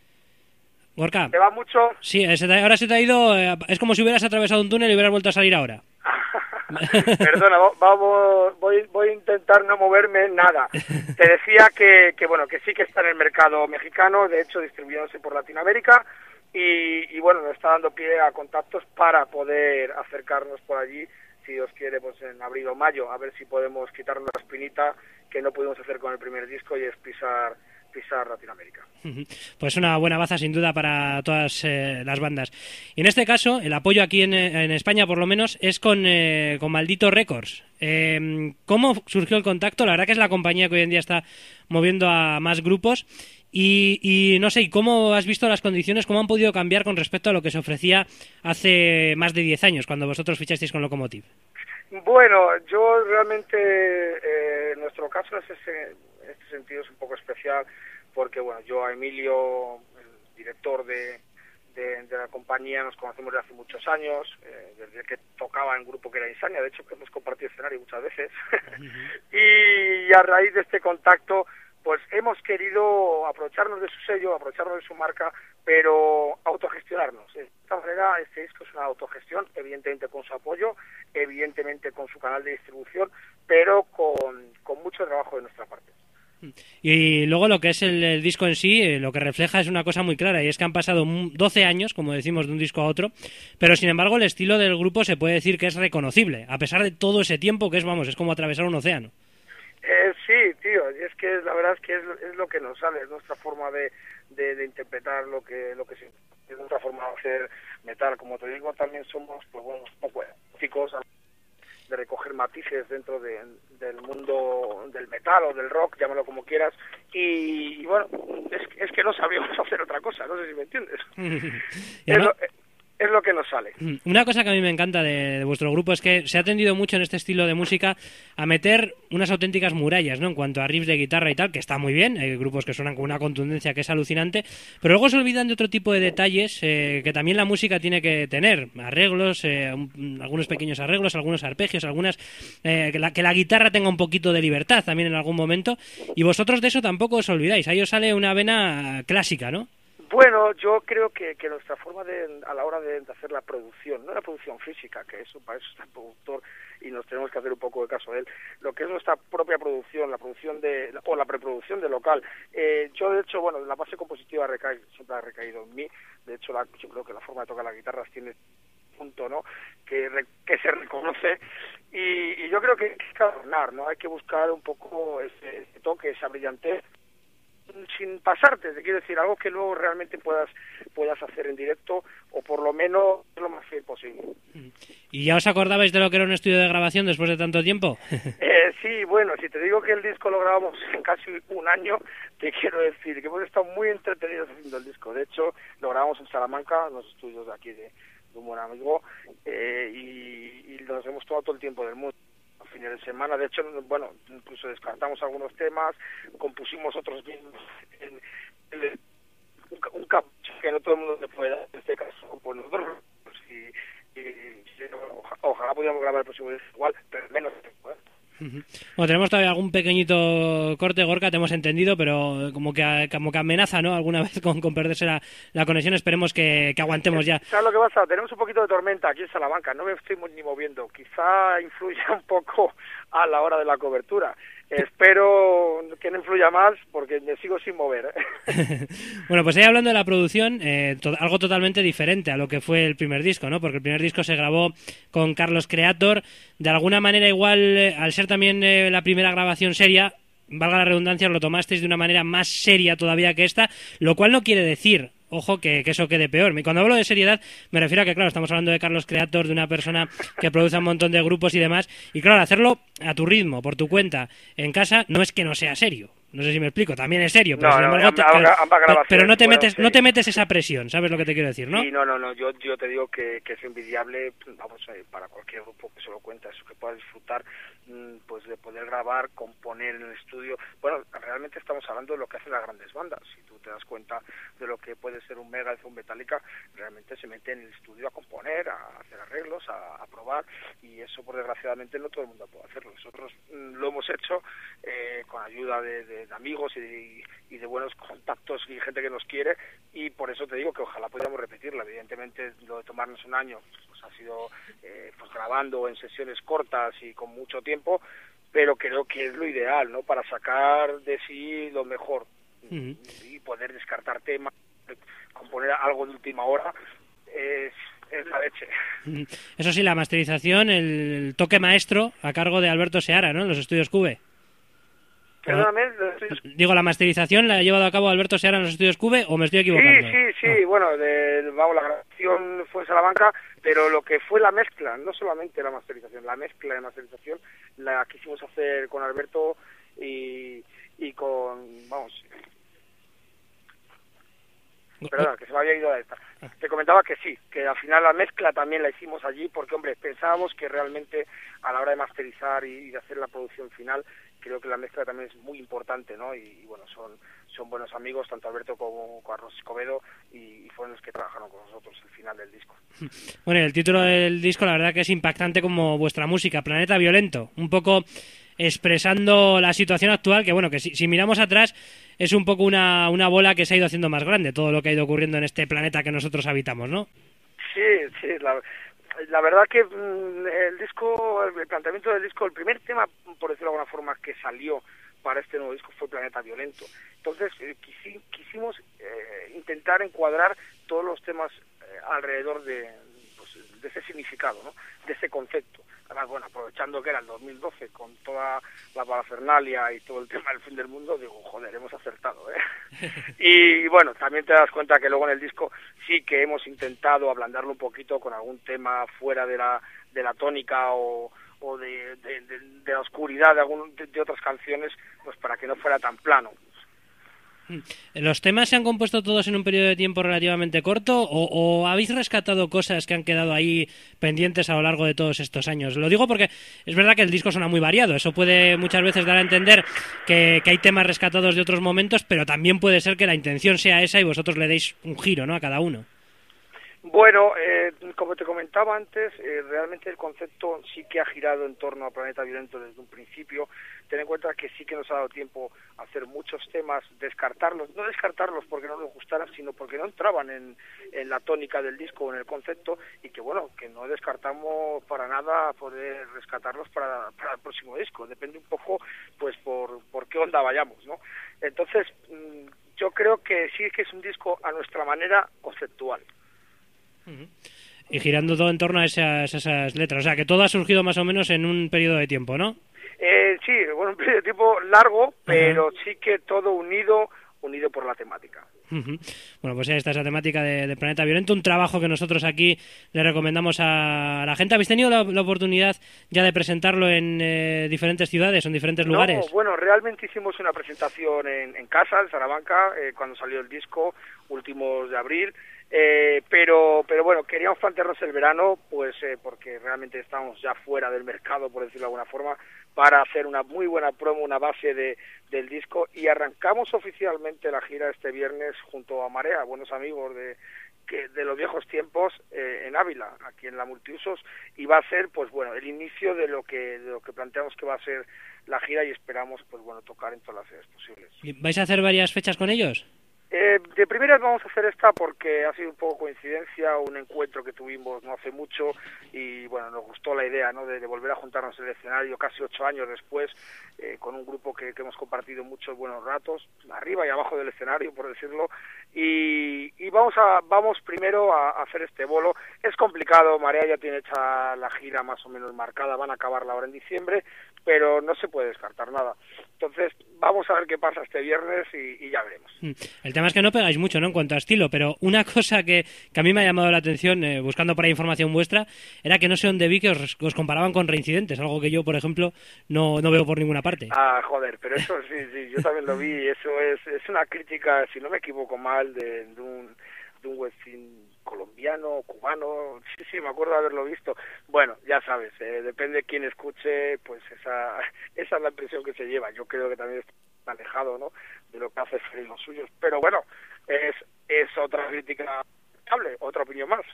Gorka. ¿Te va mucho? Sí, eh, se te- ahora se te ha ido... eh, es como si hubieras atravesado un túnel y hubieras vuelto a salir ahora. Perdona, vamos, voy, voy a intentar no moverme nada. Te decía que, que bueno, que sí que está en el mercado mexicano, de hecho distribuyéndose por Latinoamérica, y, y bueno, nos está dando pie a contactos para poder acercarnos por allí, si Dios quiere, pues en abril o mayo, a ver si podemos quitarnos la espinita que no pudimos hacer con el primer disco, y es pisar pisar Latinoamérica. Pues una buena baza sin duda para todas eh, las bandas. Y en este caso, el apoyo aquí en, en España por lo menos es con, eh, con Maldito Records. Eh, ¿Cómo surgió el contacto? La verdad que es la compañía que hoy en día está moviendo a más grupos. Y, y no sé, ¿cómo has visto las condiciones? ¿Cómo han podido cambiar con respecto a lo que se ofrecía hace más de diez años, cuando vosotros fichasteis con Locomotive? Bueno, yo realmente, eh, en nuestro caso, en ese, en este sentido es un poco especial, porque bueno, yo a Emilio, el director de, de, de la compañía, nos conocemos desde hace muchos años, eh, desde que tocaba en un grupo que era Insania, de hecho que hemos compartido escenario muchas veces, uh-huh. y a raíz de este contacto, pues hemos querido aprovecharnos de su sello, aprovecharnos de su marca, pero autogestionarnos. De esta manera, este disco es una autogestión, evidentemente con su apoyo, evidentemente con su canal de distribución, pero con, con mucho trabajo de nuestra parte. Y luego lo que es el, el disco en sí, eh, lo que refleja es una cosa muy clara, y es que han pasado doce años, como decimos, de un disco a otro, pero sin embargo el estilo del grupo se puede decir que es reconocible, a pesar de todo ese tiempo que es, vamos, es como atravesar un océano. Eh, sí, tío, y es que la verdad es que es, es lo que nos sale, es nuestra forma de, de, de interpretar lo que lo que se, es nuestra forma de hacer metal. Como te digo, también somos, pues bueno, poco chicos de recoger matices dentro de, del mundo del metal o del rock, llámalo como quieras, y, y bueno, es, es que no sabíamos hacer otra cosa, no sé si me entiendes. es, lo, es lo que nos sale. Una cosa que a mí me encanta de, de vuestro grupo es que se ha tendido mucho en este estilo de música a meter unas auténticas murallas, ¿no? En cuanto a riffs de guitarra y tal, que está muy bien, hay grupos que suenan con una contundencia que es alucinante, pero luego se olvidan de otro tipo de detalles eh, que también la música tiene que tener, arreglos, eh, un, algunos pequeños arreglos, algunos arpegios, algunas eh, que, la, que la guitarra tenga un poquito de libertad también en algún momento, y vosotros de eso tampoco os olvidáis, ahí os sale una vena clásica, ¿no? Bueno, yo creo que, que nuestra forma de, a la hora de, de hacer la producción, no la producción física, que eso para eso está el productor y nos tenemos que hacer un poco de caso de él, lo que es nuestra propia producción, la producción de, o la preproducción de local. Eh, yo de hecho, bueno, la base compositiva recae, siempre ha recaído en mí, de hecho la, yo creo que la forma de tocar las guitarras tiene punto, ¿no?, que, que se reconoce, y, y yo creo que hay que adornar, ¿no?, hay que buscar un poco ese, ese toque, esa brillantez, sin pasarte, te quiero decir, algo que luego realmente puedas puedas hacer en directo, o por lo menos lo más fiel posible. ¿Y ya os acordabais de lo que era un estudio de grabación después de tanto tiempo? eh, sí, bueno, si te digo que el disco lo grabamos en casi un año, te quiero decir que hemos estado muy entretenidos haciendo el disco. De hecho, lo grabamos en Salamanca, en los estudios de aquí de, de un buen amigo, eh, y, y nos hemos tomado todo el tiempo del mundo. Fines de semana, de hecho, bueno, incluso descartamos algunos temas, compusimos otros mismos en, en, en un, un capricho que no todo el mundo le puede dar, en este caso, pues nosotros, pues, y, y, y ojalá, ojalá pudiéramos grabar el próximo disco igual, pero menos tiempo, ¿eh? Bueno, tenemos todavía algún pequeñito corte, Gorka, te hemos entendido, pero como que como que amenaza, ¿no?, alguna vez con, con perderse la, la conexión. Esperemos que, que aguantemos ya. ¿Sabes lo que pasa? Tenemos un poquito de tormenta aquí en Salamanca, no me estoy ni moviendo, quizá influya un poco a la hora de la cobertura. espero que no influya más porque me sigo sin mover. ¿eh? Bueno, pues ahí hablando de la producción, eh, to- algo totalmente diferente a lo que fue el primer disco, ¿no? Porque el primer disco se grabó con Carlos Creator. De alguna manera igual, eh, al ser también eh, la primera grabación seria, valga la redundancia, lo tomasteis de una manera más seria todavía que esta, lo cual no quiere decir, ojo, que, que eso quede peor. Cuando hablo de seriedad me refiero a que, claro, estamos hablando de Carlos Creator, de una persona que produce un montón de grupos y demás, y claro, hacerlo a tu ritmo, por tu cuenta, en casa, no es que no sea serio. No sé si me explico, también es serio, pero No, sin no, embargo, te- ambas- pero, ambas grabaciones pero no te fueron metes, no serias. te metes esa presión, ¿sabes lo que te quiero decir, no? Sí, no, no, no, yo, yo te digo que, que es envidiable, vamos, eh, para cualquier grupo que se lo cuenta, eso que pueda disfrutar, mm, pues de poder grabar, componer en el estudio. Bueno, realmente estamos hablando de lo que hacen las grandes bandas. Si tú te das cuenta de lo que puede ser un Megadeth o un Metallica, realmente se mete en el estudio a componer, a hacer arreglos, a, a probar, y eso, por desgraciadamente, no todo el mundo puede hacerlo. Nosotros mm, lo hemos hecho eh, con ayuda de, de, de amigos y de, y de buenos contactos y gente que nos quiere, y por eso te digo que ojalá pudiéramos repetirla. Evidentemente, lo de tomarnos un año pues ha sido eh, pues grabando en sesiones cortas y con mucho tiempo, pero creo que es lo ideal, ¿no? Para sacar de sí lo mejor. Uh-huh. Y poder descartar temas, componer algo de última hora, es, es la leche. Uh-huh. Eso sí, la masterización, el, el toque maestro a cargo de Alberto Seara, ¿no? En los estudios Cube. Perdóname, digo, ¿la masterización la ha llevado a cabo Alberto Seara en los estudios Cube o me estoy equivocando? Sí, sí, sí, ah. bueno, de, vamos, la grabación fue en Salamanca, pero lo que fue la mezcla, no solamente la masterización, la mezcla de masterización la quisimos hacer con Alberto y, y con, vamos, perdona, que se me había ido a esta. Te comentaba que sí, que al final la mezcla también la hicimos allí porque, hombre, pensábamos que realmente a la hora de masterizar y, y de hacer la producción final, creo que la mezcla también es muy importante, ¿no? Y, y bueno, son son buenos amigos, tanto Alberto como Carlos Escobedo, y, y fueron los que trabajaron con nosotros el final del disco. Bueno, el título del disco la verdad que es impactante como vuestra música, Planeta Violento, un poco expresando la situación actual, que bueno, que si, si miramos atrás es un poco una, una bola que se ha ido haciendo más grande, todo lo que ha ido ocurriendo en este planeta que nosotros habitamos, ¿no? Sí, sí, la, la verdad que mm, el disco, el planteamiento del disco, el primer tema, por decirlo de alguna forma, que salió para este nuevo disco fue Planeta Violento. Entonces eh, quisi, quisimos eh, intentar encuadrar todos los temas eh, alrededor de, pues, de ese significado, ¿no? De ese concepto. Además, bueno, aprovechando que era el dos mil doce con toda la parafernalia y todo el tema del fin del mundo, digo, joder, hemos acertado, ¿eh? Y bueno, también te das cuenta que luego en el disco sí que hemos intentado ablandarlo un poquito con algún tema fuera de la, de la tónica o o de, de, de, de la oscuridad de, algún, de, de otras canciones, pues para que no fuera tan plano. ¿Los temas se han compuesto todos en un periodo de tiempo relativamente corto o, o habéis rescatado cosas que han quedado ahí pendientes a lo largo de todos estos años? Lo digo porque es verdad que el disco suena muy variado, eso puede muchas veces dar a entender que, que hay temas rescatados de otros momentos, pero también puede ser que la intención sea esa y vosotros le deis un giro, ¿no?, a cada uno. Bueno, eh, como te comentaba antes, eh, realmente el concepto sí que ha girado en torno a Planeta Violento desde un principio. Ten en cuenta que sí que nos ha dado tiempo a hacer muchos temas, descartarlos, no descartarlos porque no nos gustaran, sino porque no entraban en, en la tónica del disco o en el concepto, y que bueno, que no descartamos para nada poder rescatarlos para, para el próximo disco. Depende un poco, pues, por, por qué onda vayamos, ¿no? Entonces, mmm, yo creo que sí que es un disco a nuestra manera conceptual. Y girando todo en torno a esas, esas letras, o sea que todo ha surgido más o menos en un periodo de tiempo, ¿no? Eh, sí, bueno, un periodo de tiempo largo, pero uh-huh. sí que todo unido, unido por la temática. Uh-huh. Bueno, pues ya está esa temática de, de Planeta Violento, un trabajo que nosotros aquí le recomendamos a la gente. ¿Habéis tenido la, la oportunidad ya de presentarlo en eh, diferentes ciudades o en diferentes lugares? No, bueno, realmente hicimos una presentación en, en casa, en Salamanca, eh, cuando salió el disco, últimos de abril. Eh, pero pero bueno, queríamos plantearnos el verano, pues eh, porque realmente estamos ya fuera del mercado, por decirlo de alguna forma, para hacer una muy buena promo, una base de del disco, y arrancamos oficialmente la gira este viernes junto a Marea, buenos amigos de que de los viejos tiempos, eh, en Ávila, aquí en la Multiusos, y va a ser, pues bueno, el inicio de lo que de lo que planteamos que va a ser la gira, y esperamos, pues bueno, tocar en todas las sedes posibles. ¿Vais a hacer varias fechas con ellos? Eh, de primeras vamos a hacer esta porque ha sido un poco coincidencia, un encuentro que tuvimos no hace mucho y bueno, nos gustó la idea, ¿no?, de, de volver a juntarnos en el escenario casi ocho años después, eh, con un grupo que, que hemos compartido muchos buenos ratos, arriba y abajo del escenario, por decirlo, y, y vamos a vamos primero a, a hacer este bolo. Es complicado, Marea ya tiene hecha la gira más o menos marcada, van a acabarla ahora en diciembre, pero no se puede descartar nada. Entonces, vamos a ver qué pasa este viernes y, y ya veremos. El tema es que no pegáis mucho, ¿no?, en cuanto a estilo, pero una cosa que, que a mí me ha llamado la atención, eh, buscando por ahí información vuestra, era que no sé dónde vi que os, os comparaban con Reincidentes, algo que yo, por ejemplo, no, no veo por ninguna parte. Ah, joder, pero eso sí, sí, yo también lo vi, eso es, es una crítica, si no me equivoco mal, de, de un, de un webzine colombiano, cubano, sí, sí, me acuerdo de haberlo visto. Bueno, ya sabes, eh, depende de quién escuche, pues esa, esa es la impresión que se lleva. Yo creo que también está alejado, ¿no?, de lo que hace Freddy los suyos, pero bueno, es, es otra crítica, otra opinión más.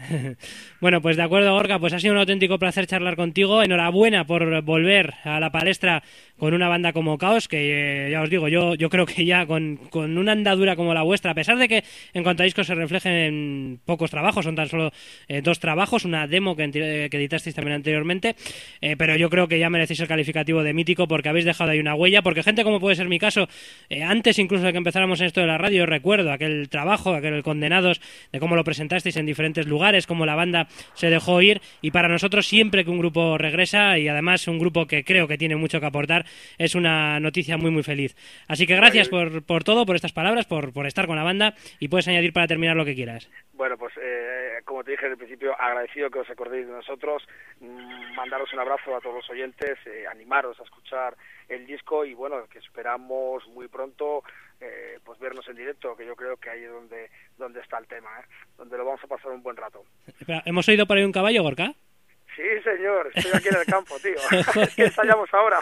Bueno, pues de acuerdo, Gorka, pues ha sido un auténtico placer charlar contigo. Enhorabuena por volver a la palestra con una banda como Caos, que eh, ya os digo, yo yo creo que ya con, con una andadura como la vuestra, a pesar de que en cuanto a discos se reflejen en pocos trabajos, son tan solo eh, dos trabajos, una demo que, que editasteis también anteriormente, eh, pero yo creo que ya merecéis el calificativo de mítico porque habéis dejado ahí una huella, porque gente como puede ser mi caso, eh, antes incluso de que empezáramos en esto de la radio, recuerdo aquel trabajo, aquel Condenados, de cómo lo presentasteis en diferentes lugares, como la banda se dejó ir, y para nosotros siempre que un grupo regresa, y además un grupo que creo que tiene mucho que aportar, es una noticia muy muy feliz. Así que gracias por, por todo, por estas palabras, por, por estar con la banda, y puedes añadir para terminar lo que quieras. Bueno, pues eh, como te dije al principio, agradecido que os acordéis de nosotros, mandaros un abrazo a todos los oyentes, eh, animaros a escuchar el disco y bueno, que esperamos muy pronto eh, pues vernos en directo, que yo creo que ahí es donde, donde está el tema, ¿eh? Donde lo vamos a pasar un buen rato. Espera, ¿hemos oído por ahí un caballo, Gorka? Sí, señor, estoy aquí en el campo, tío. Es que ensayamos ahora.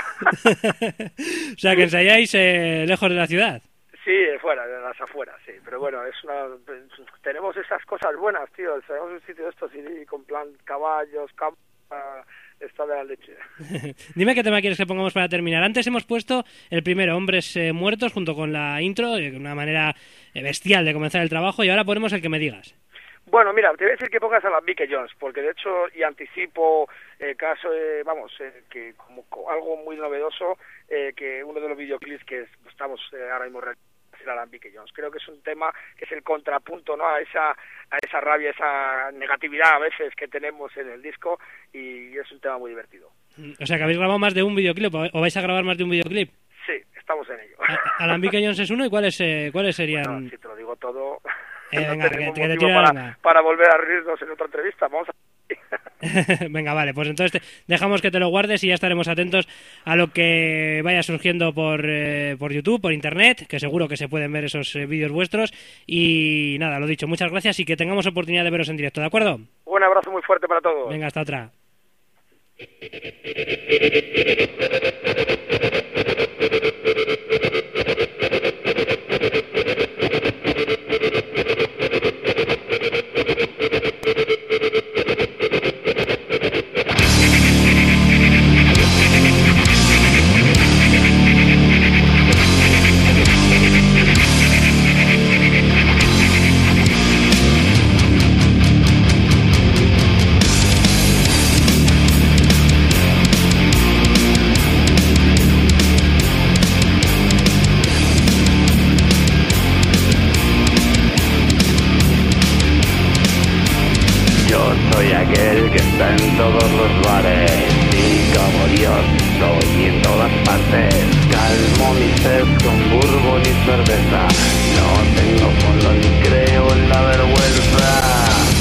O sea, que ensayáis eh, lejos de la ciudad. Sí, fuera, de las afueras, sí. Pero bueno, es una tenemos esas cosas buenas, tío. Tenemos un sitio de estos y con plan caballos, campo, está de la leche. Dime qué tema quieres que pongamos para terminar. Antes hemos puesto el primero, Hombres eh, Muertos, junto con la intro, de una manera eh, bestial de comenzar el trabajo, y ahora ponemos el que me digas. Bueno, mira, te voy a decir que pongas a la Vicky Jones, porque de hecho, y anticipo el eh, caso, eh, vamos, eh, que como algo muy novedoso, eh, que uno de los videoclips que estamos eh, ahora mismo realizando será la Vicky Jones. Creo que es un tema que es el contrapunto, ¿no?, a esa a esa rabia, esa negatividad a veces que tenemos en el disco, y es un tema muy divertido. O sea, que habéis grabado más de un videoclip, o vais a grabar más de un videoclip. Sí, estamos en ello. Alan Vicky Jones es uno, ¿y cuáles, eh, cuáles serían? Bueno, si te lo digo todo... Eh, no venga, tenemos que, que te motivo para, para volver a reírnos en otra entrevista. Vamos a... Venga, vale, pues entonces te dejamos que te lo guardes y ya estaremos atentos a lo que vaya surgiendo por, eh, por YouTube, por internet, que seguro que se pueden ver esos eh, vídeos vuestros. Y nada, lo dicho, muchas gracias y que tengamos oportunidad de veros en directo, ¿de acuerdo? Un abrazo muy fuerte para todos. Venga, hasta otra. Soy aquel que está en todos los bares y como Dios estoy en todas partes. Calmo mi sed con bourbon y cerveza. No tengo fondo ni creo en la vergüenza.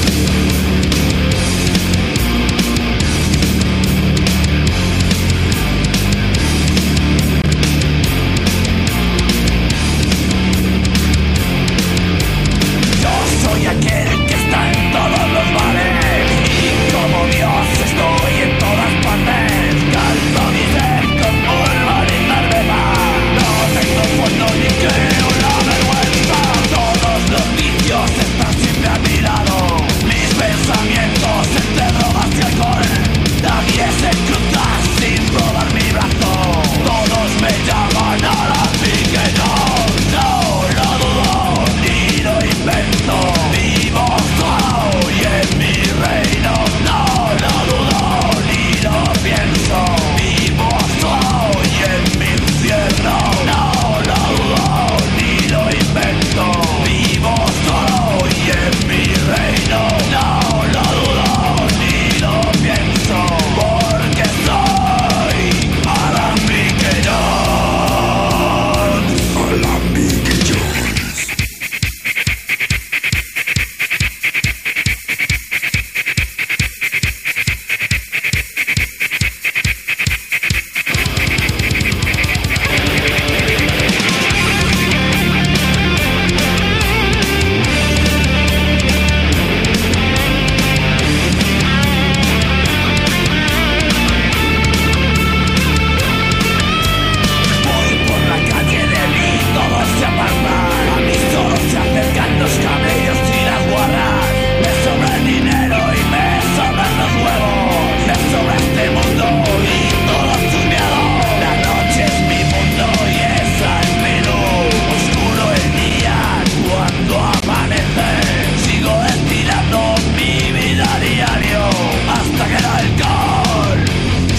Yo soy aquel que está en todos los bares. Como Dios estoy en todas partes. Calzo mi sed con bourbon y cerveza. No tengo fondo ni creo en la vergüenza. Todos los vicios están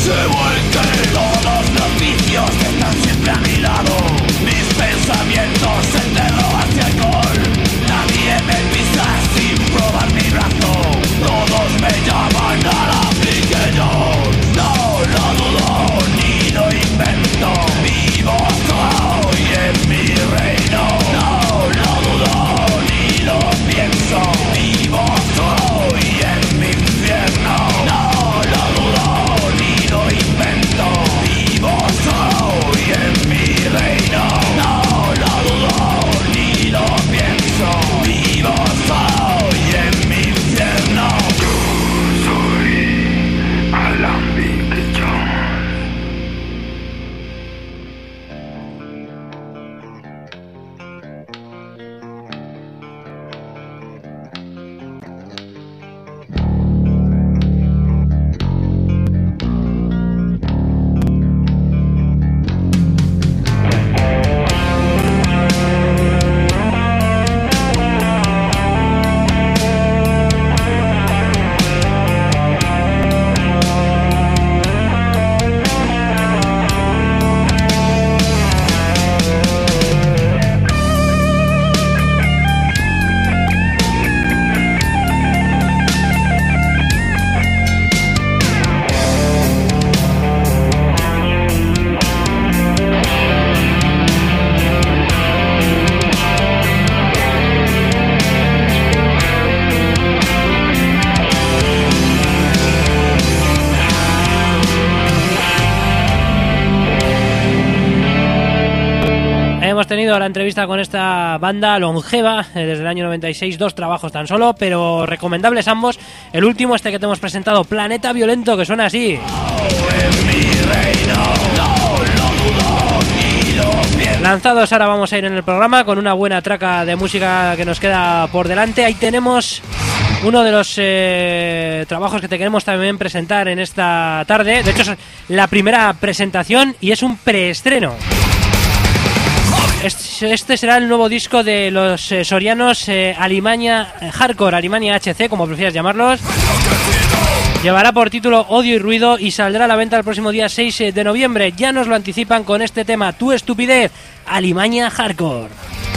hemos tenido la entrevista con esta banda longeva eh, desde el año noventa y seis, dos trabajos tan solo, pero recomendables ambos. El último, este que te hemos presentado, Planeta Violento, que suena así. Lanzados, ahora vamos a ir en el programa con una buena traca de música que nos queda por delante. Ahí tenemos uno de los eh, trabajos que te queremos también presentar en esta tarde. De hecho, es la primera presentación y es un preestreno. Este será el nuevo disco de los eh, sorianos eh, Alimaña Hardcore, Alimaña H C, como prefieras llamarlos. Llevará por título Odio y Ruido y saldrá a la venta el próximo día seis de noviembre. Ya nos lo anticipan con este tema, Tu Estupidez, Alimaña Hardcore.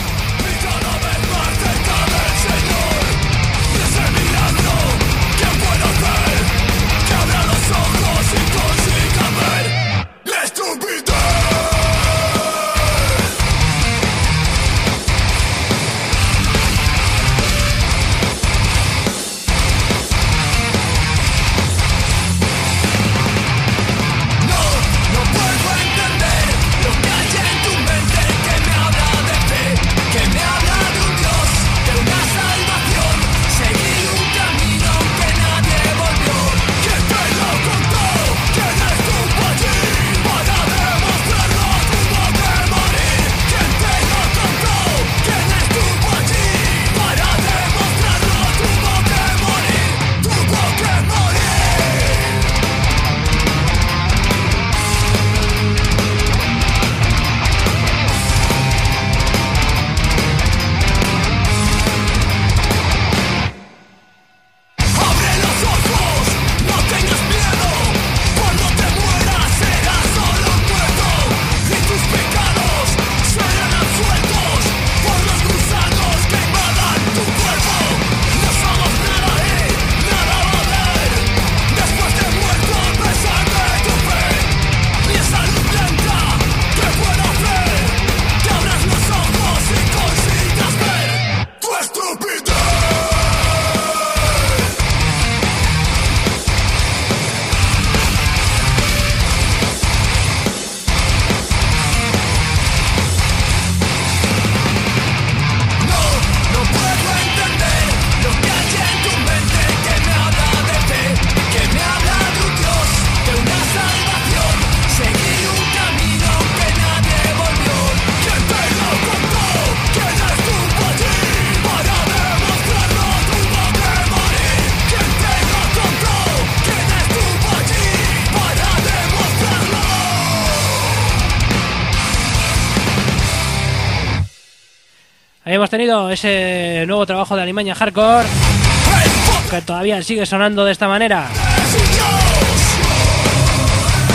Hemos tenido ese nuevo trabajo de Alimaña Hardcore que todavía sigue sonando de esta manera.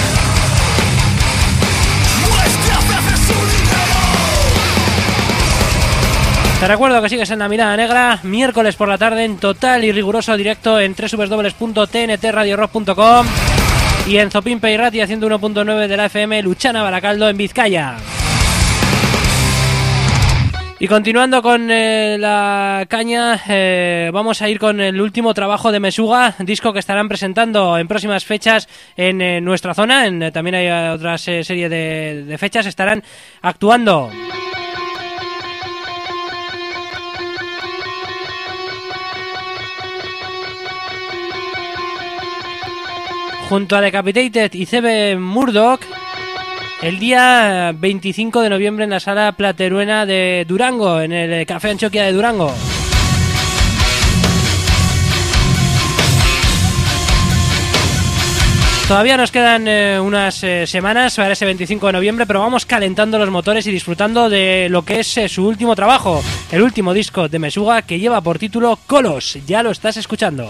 Te recuerdo que sigues en La Mirada Negra, miércoles por la tarde en total y riguroso directo en doble u doble u doble u punto t n t radio rock punto com y en Zopimpe y Rati haciendo uno punto nueve de la F M Luchana Baracaldo en Vizcaya. Y continuando con eh, la caña, eh, vamos a ir con el último trabajo de Mesuga, disco que estarán presentando en próximas fechas en eh, nuestra zona. En, eh, también hay otra eh, serie de, de fechas, estarán actuando. Junto a Decapitated y C B Murdoch, el día veinticinco de noviembre en la Sala Plateruena de Durango, en el Café Anchoquia de Durango. Todavía nos quedan eh, unas eh, semanas para ese veinticinco de noviembre, pero vamos calentando los motores y disfrutando de lo que es eh, su último trabajo, el último disco de Mesuga, que lleva por título Colos. Ya lo estás escuchando.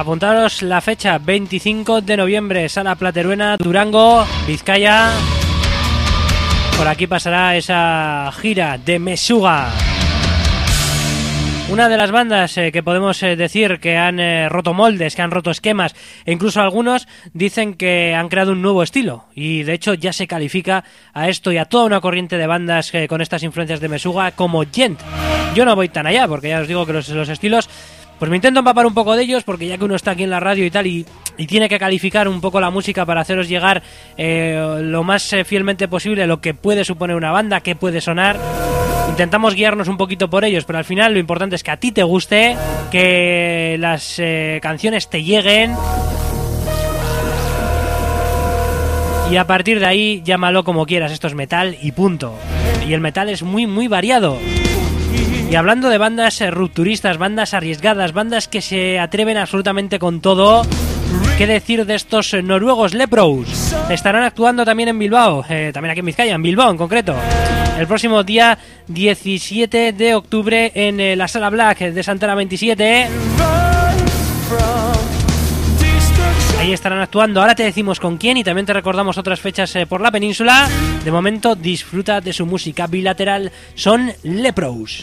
Apuntaros la fecha, veinticinco de noviembre, Sala Plateruena, Durango, Vizcaya. Por aquí pasará esa gira de Meshuggah. Una de las bandas eh, que podemos eh, decir que han eh, roto moldes, que han roto esquemas, e incluso algunos dicen que han creado un nuevo estilo, y de hecho ya se califica a esto y a toda una corriente de bandas eh, con estas influencias de Meshuggah como Djent. Yo no voy tan allá, porque ya os digo que los, los estilos, pues me intento empapar un poco de ellos, porque ya que uno está aquí en la radio y tal, y, y tiene que calificar un poco la música para haceros llegar eh, lo más eh, fielmente posible lo que puede suponer una banda, qué puede sonar. Intentamos guiarnos un poquito por ellos, pero al final lo importante es que a ti te guste, que las eh, canciones te lleguen, y a partir de ahí llámalo como quieras, esto es metal y punto. Y el metal es muy muy variado. Y hablando de bandas eh, rupturistas, bandas arriesgadas, bandas que se atreven absolutamente con todo, ¿qué decir de estos eh, noruegos Leprous? Estarán actuando también en Bilbao, eh, también aquí en Vizcaya, en Bilbao en concreto, el próximo día diecisiete de octubre en eh, la Sala Black de Santana veintisiete. Ahí estarán actuando, ahora te decimos con quién y también te recordamos otras fechas eh, por la península. De momento disfruta de su música bilateral, son Leprous.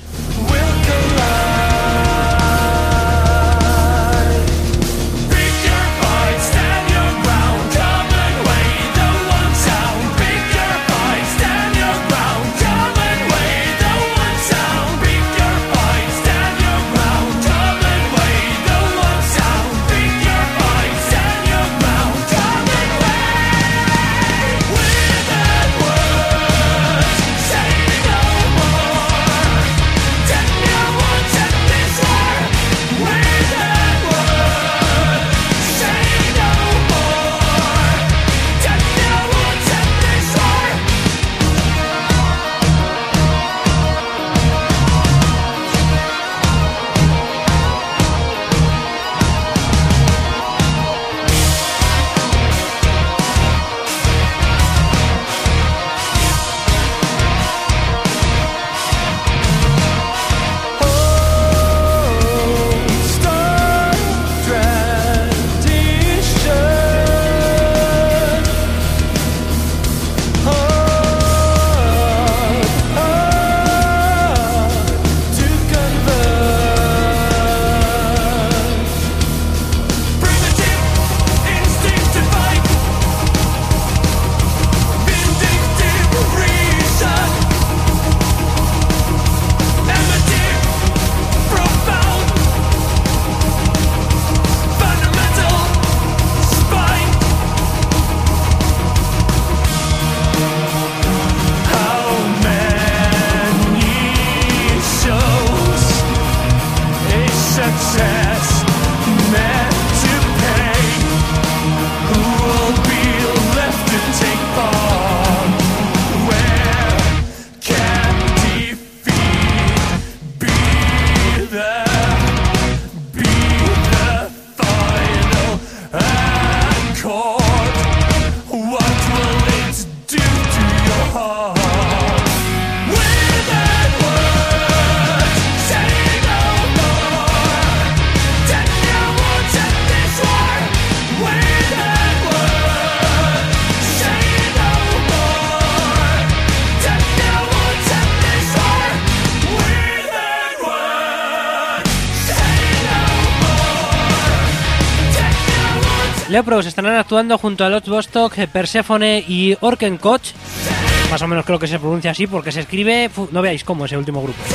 Leprous estarán actuando junto a Lodz Vostok, Persephone y Orkenkoch. Más o menos creo que se pronuncia así porque se escribe... No veáis cómo ese último grupo.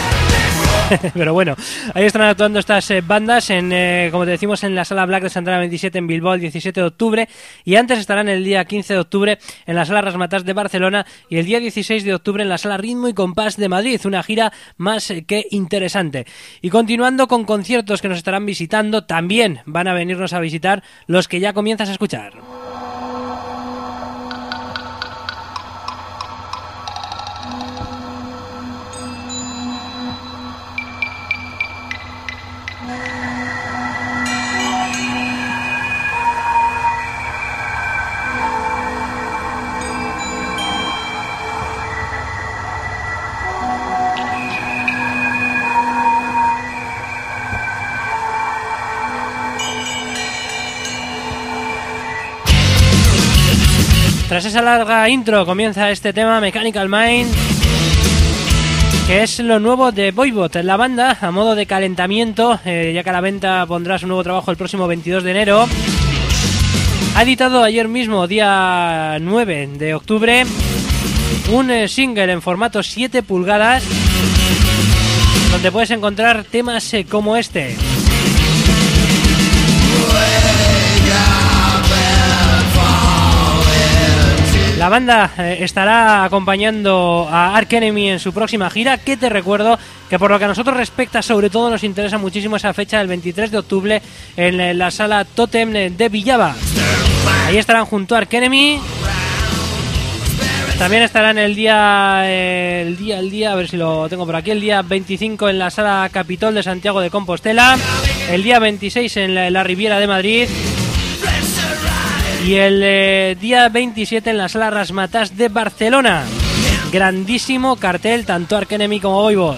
Pero bueno, ahí estarán actuando estas eh, bandas, en, eh, como te decimos, en la Sala Black de Santana veintisiete en Bilbao el diecisiete de octubre. Y antes estarán el día quince de octubre en la Sala Razzmatazz de Barcelona y el día dieciséis de octubre en la Sala Ritmo y Compás de Madrid. Una gira más eh, que interesante. Y continuando con conciertos que nos estarán visitando, también van a venirnos a visitar los que ya comienzas a escuchar. Tras esa larga intro comienza este tema, Mechanical Mind, que es lo nuevo de Voivod. La banda, a modo de calentamiento, eh, ya que a la venta pondrá su nuevo trabajo el próximo veintidós de enero, ha editado ayer mismo, día nueve de octubre, un eh, single en formato siete pulgadas, donde puedes encontrar temas eh, como este. La banda eh, estará acompañando a Arch Enemy en su próxima gira, que te recuerdo que por lo que a nosotros respecta, sobre todo nos interesa muchísimo esa fecha del veintitrés de octubre en, en la sala Totem de Villava. Ahí estarán junto a Arch Enemy. También estarán el día, eh, el día, el día, a ver si lo tengo por aquí, el día veinticinco en la sala Capitol de Santiago de Compostela, el día veintiséis en la, en la Riviera de Madrid y el eh, día veintisiete en la sala Razzmatazz de Barcelona. Grandísimo cartel, tanto Arch Enemy como Voivod.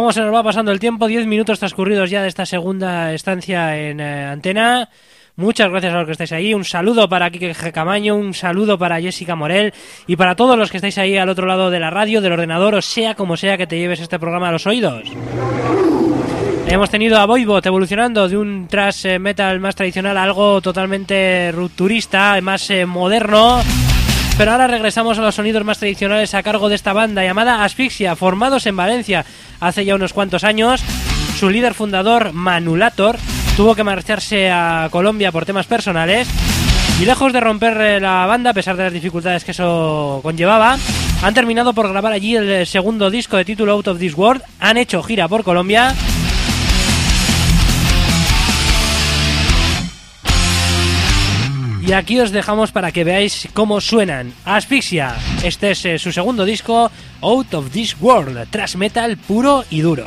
cómo se nos va pasando el tiempo. Diez minutos transcurridos ya de esta segunda estancia en eh, antena. Muchas gracias a los que estáis ahí. Un saludo para Quique G. Camaño, un saludo para Jessica Morel y para todos los que estáis ahí al otro lado de la radio, del ordenador, o sea como sea que te lleves este programa a los oídos. Hemos tenido a Voivod evolucionando de un thrash metal más tradicional a algo totalmente rupturista, más eh, moderno. Pero ahora regresamos a los sonidos más tradicionales a cargo de esta banda llamada Asfixia, formados en Valencia hace ya unos cuantos años. Su líder fundador, Manulator, tuvo que marcharse a Colombia por temas personales y lejos de romper la banda, a pesar de las dificultades que eso conllevaba, han terminado por grabar allí el segundo disco de título Out of This World. Han hecho gira por Colombia y aquí os dejamos para que veáis cómo suenan Asfixia. Este es eh, su segundo disco, Out of This World, thrash metal puro y duro.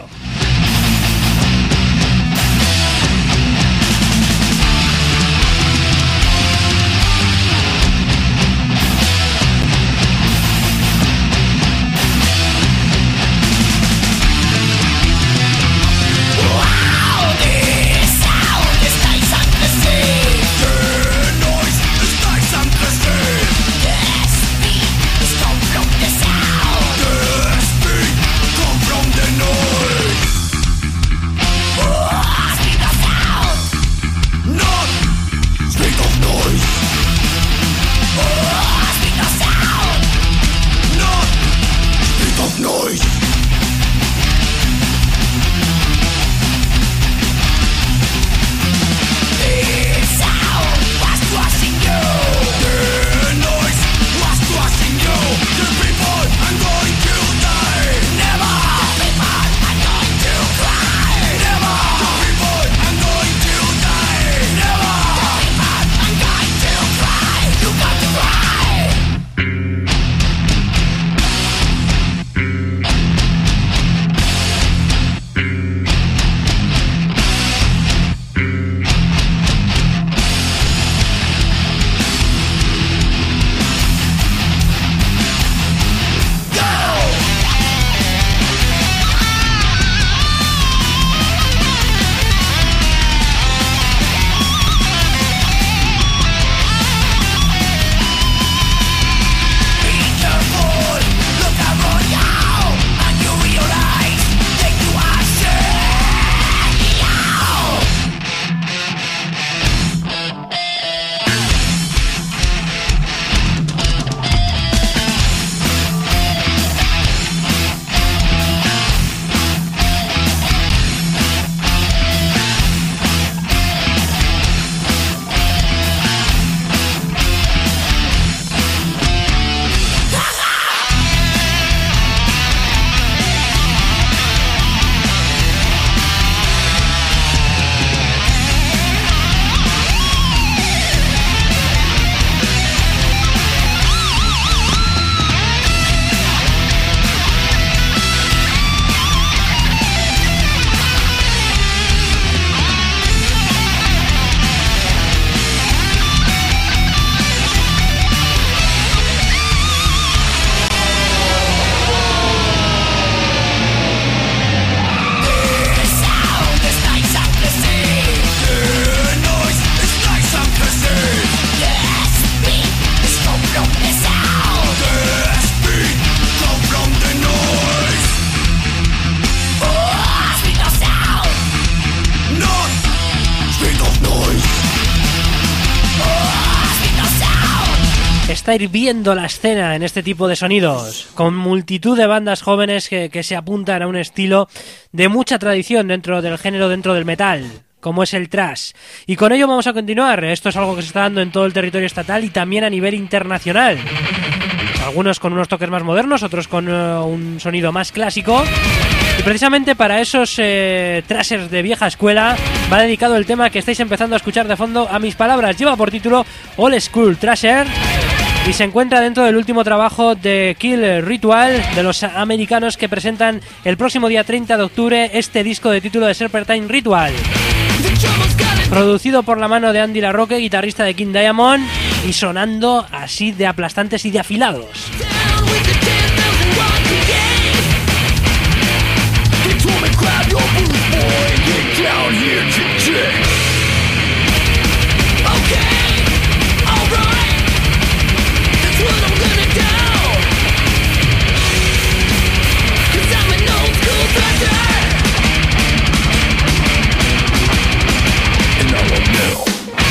Está hirviendo la escena en este tipo de sonidos, con multitud de bandas jóvenes que, que se apuntan a un estilo de mucha tradición dentro del género, dentro del metal, como es el thrash. Y con ello vamos a continuar. Esto es algo que se está dando en todo el territorio estatal y también a nivel internacional. Algunos con unos toques más modernos, otros con uh, un sonido más clásico. Y precisamente para esos eh, thrashers de vieja escuela va dedicado el tema que estáis empezando a escuchar de fondo a mis palabras. Lleva por título Old School Thrasher y se encuentra dentro del último trabajo de Kill Ritual, de los americanos, que presentan el próximo día treinta de octubre este disco de título de Serpentine Ritual, producido por la mano de Andy LaRocque, guitarrista de King Diamond, y sonando así de aplastantes y de afilados. here today. Okay, alright, that's what I'm gonna do. 'Cause I'm an old school thrasher. And I will metal.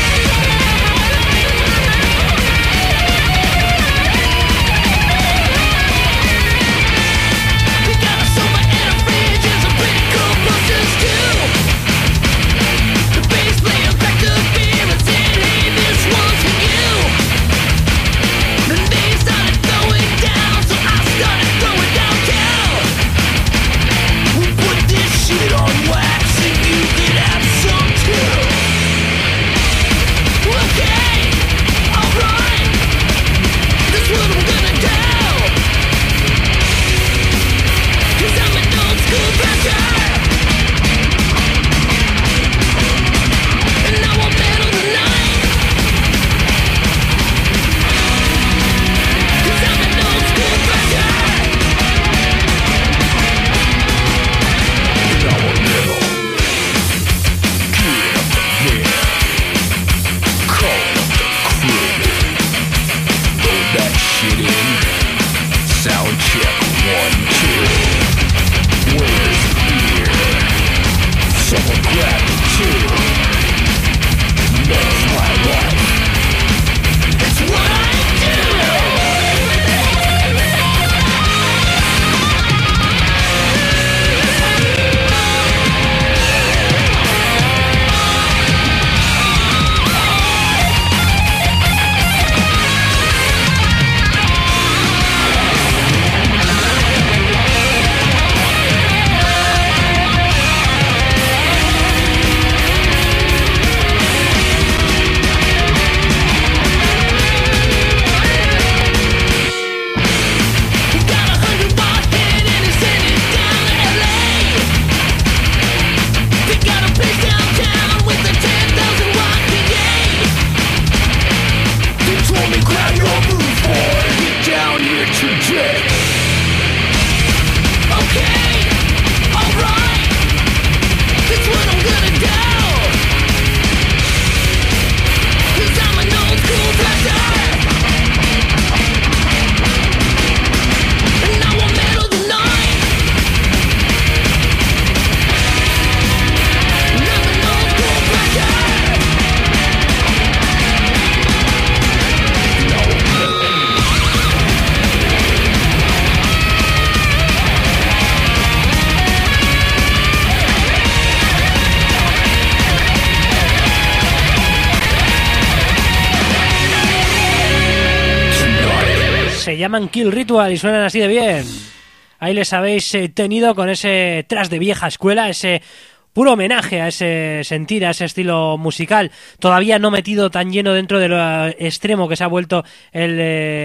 Se llaman Kill Ritual y suenan así de bien. Ahí les habéis eh, tenido con ese tras de vieja escuela, ese puro homenaje a ese sentir, a ese estilo musical, todavía no metido tan lleno dentro de lo extremo que se ha vuelto el,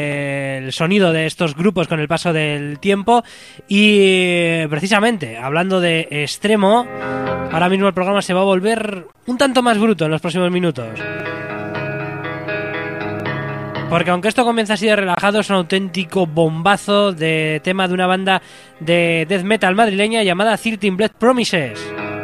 eh, el sonido de estos grupos con el paso del tiempo. Y precisamente, hablando de extremo, ahora mismo el programa se va a volver un tanto más bruto en los próximos minutos. Porque aunque esto comienza así de relajado, es un auténtico bombazo de tema de una banda de death metal madrileña llamada thirteen Blood Promises.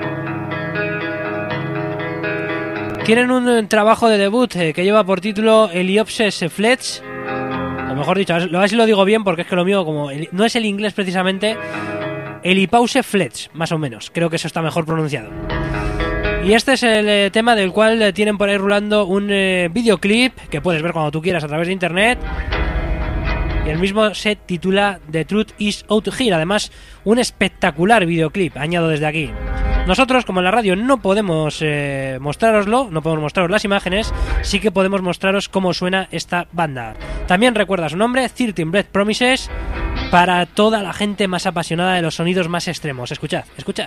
Tienen un trabajo de debut eh, que lleva por título Heliopsis Fletch. O mejor dicho, a ver si lo digo bien porque es que lo mío como no es el inglés precisamente. Helipause Fletch, más o menos. Creo que eso está mejor pronunciado. Y este es el eh, tema del cual eh, tienen por ahí rulando un eh, videoclip que puedes ver cuando tú quieras a través de internet. Y el mismo se titula The Truth Is Out Here. Además, un espectacular videoclip, añado desde aquí. Nosotros, como en la radio, no podemos eh, mostraroslo, no podemos mostraros las imágenes, sí que podemos mostraros cómo suena esta banda. También recuerda su nombre, thirteen Blood Promises, para toda la gente más apasionada de los sonidos más extremos. Escuchad, escuchad.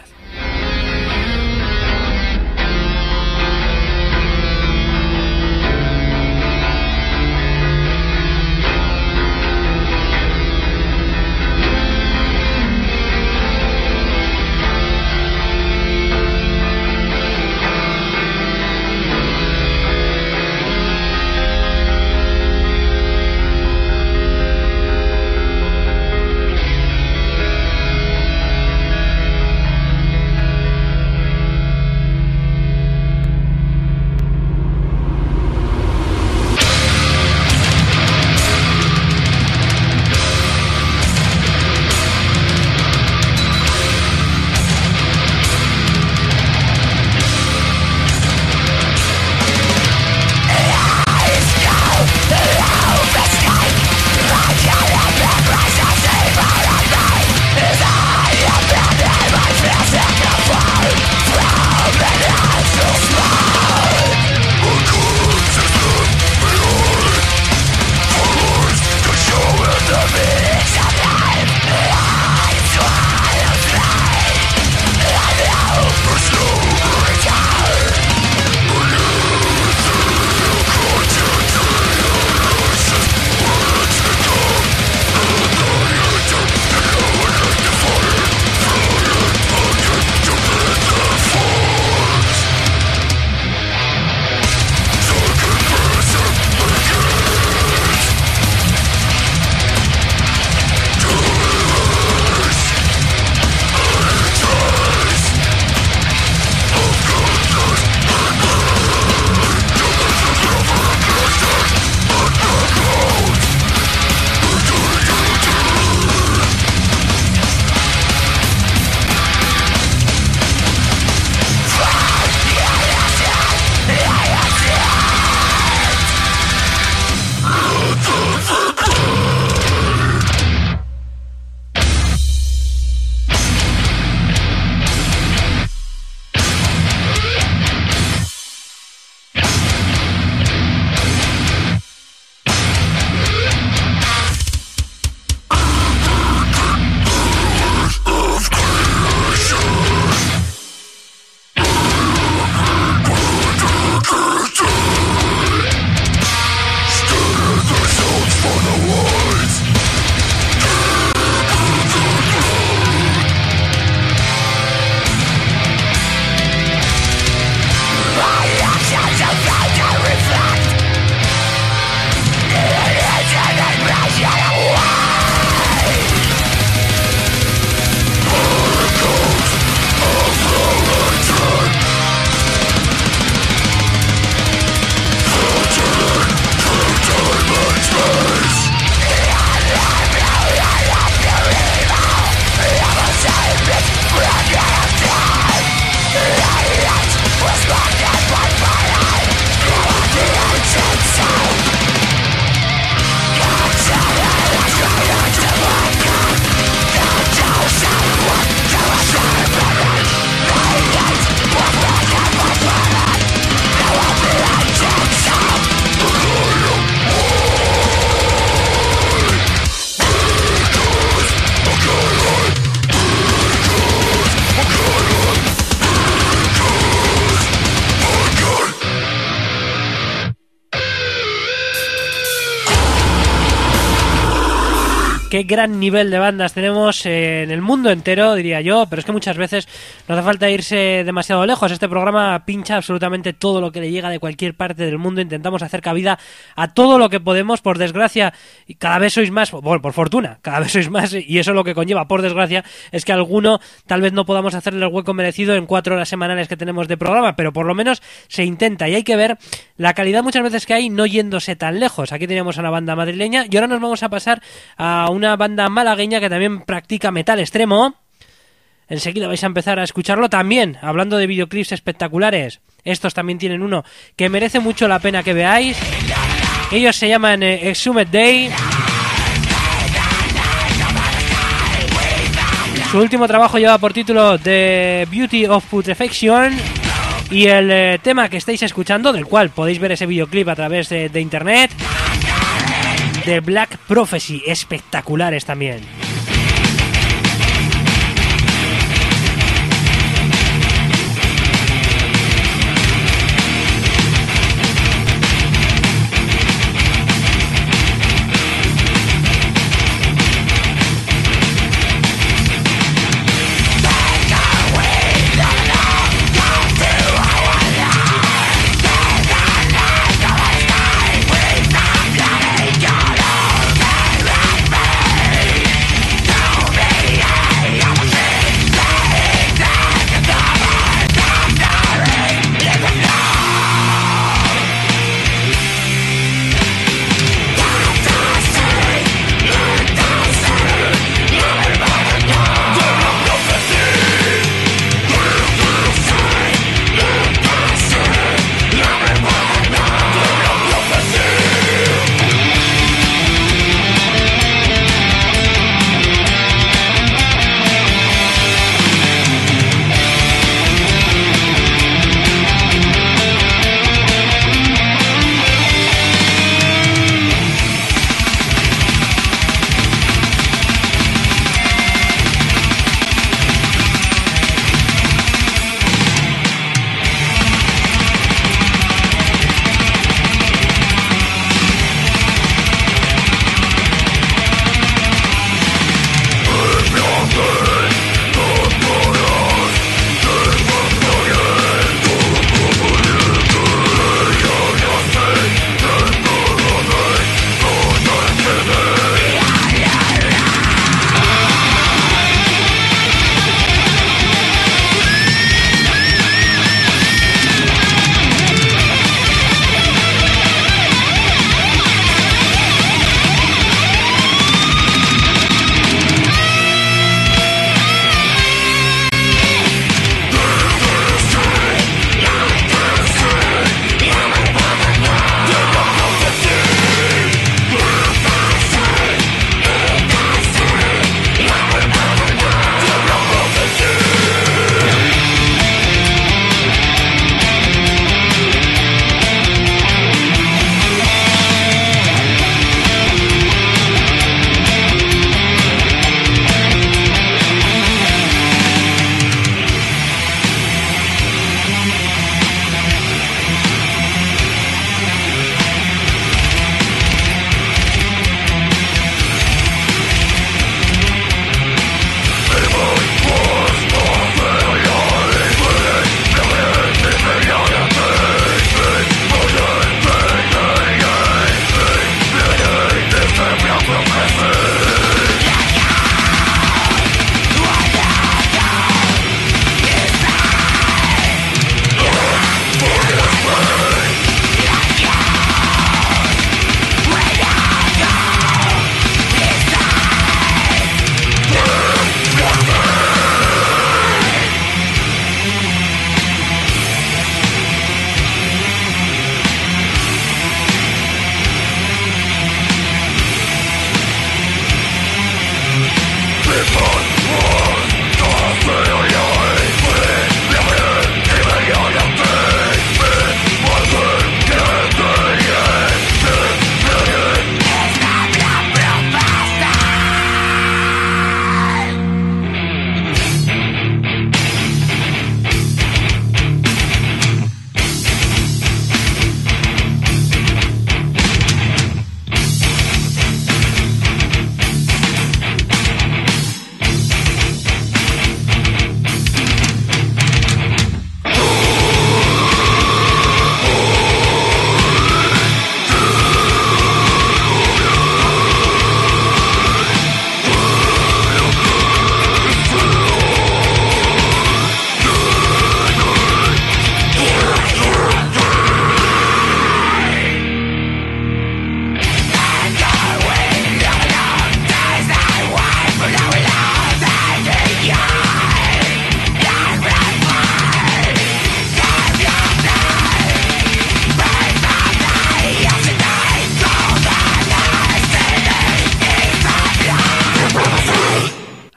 qué gran nivel de bandas tenemos eh, en el mundo entero, diría yo, pero es que muchas veces no hace falta irse demasiado lejos. Este programa pincha absolutamente todo lo que le llega de cualquier parte del mundo, intentamos hacer cabida a todo lo que podemos. Por desgracia, cada vez sois más, bueno, por fortuna, cada vez sois más, y eso lo que conlleva, por desgracia, es que alguno tal vez no podamos hacerle el hueco merecido en cuatro horas semanales que tenemos de programa, pero por lo menos se intenta, y hay que ver la calidad muchas veces que hay no yéndose tan lejos. Aquí teníamos a una banda madrileña y ahora nos vamos a pasar a una banda malagueña que también practica metal extremo. Enseguida vais a empezar a escucharlo también, hablando de videoclips espectaculares. Estos también tienen uno que merece mucho la pena que veáis. Ellos se llaman eh, Exhumed Day. Su último trabajo lleva por título The Beauty of Putrefaction. Y el eh, tema que estáis escuchando, del cual podéis ver ese videoclip a través de, de internet, de Black Prophecy, espectaculares también.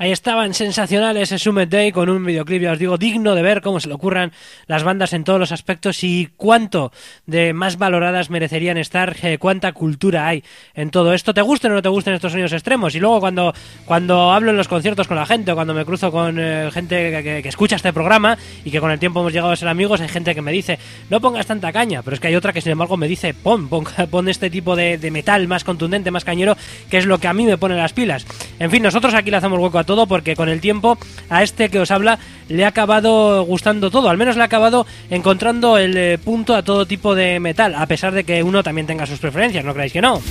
Ahí estaban sensacionales ese Summit Day con un videoclip, ya os digo, digno de ver cómo se le ocurran las bandas en todos los aspectos y cuánto de más valoradas merecerían estar, eh, cuánta cultura hay en todo esto. ¿Te gusten o no te gusten estos sonidos extremos? Y luego cuando, cuando hablo en los conciertos con la gente o cuando me cruzo con eh, gente que, que, que escucha este programa y que con el tiempo hemos llegado a ser amigos, hay gente que me dice, no pongas tanta caña, pero es que hay otra que sin embargo me dice, pon, pon, pon este tipo de, de metal más contundente, más cañero, que es lo que a mí me pone las pilas. En fin, nosotros aquí le hacemos hueco a todo porque con el tiempo a este que os habla le ha acabado gustando todo, al menos le ha acabado encontrando el eh, punto a todo tipo de metal, a pesar de que uno también tenga sus preferencias, no creáis que no.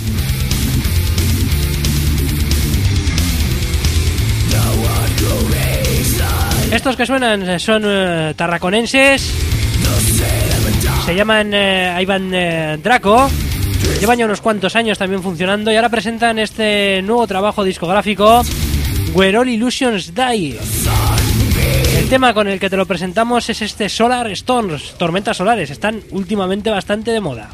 Estos que suenan son uh, tarraconenses, se llaman uh, Ivan uh, Draco, llevan ya unos cuantos años también funcionando y ahora presentan este nuevo trabajo discográfico, Where All Illusions Die. El tema con el que te lo presentamos es este Solar Storms, tormentas solares, están últimamente bastante de moda.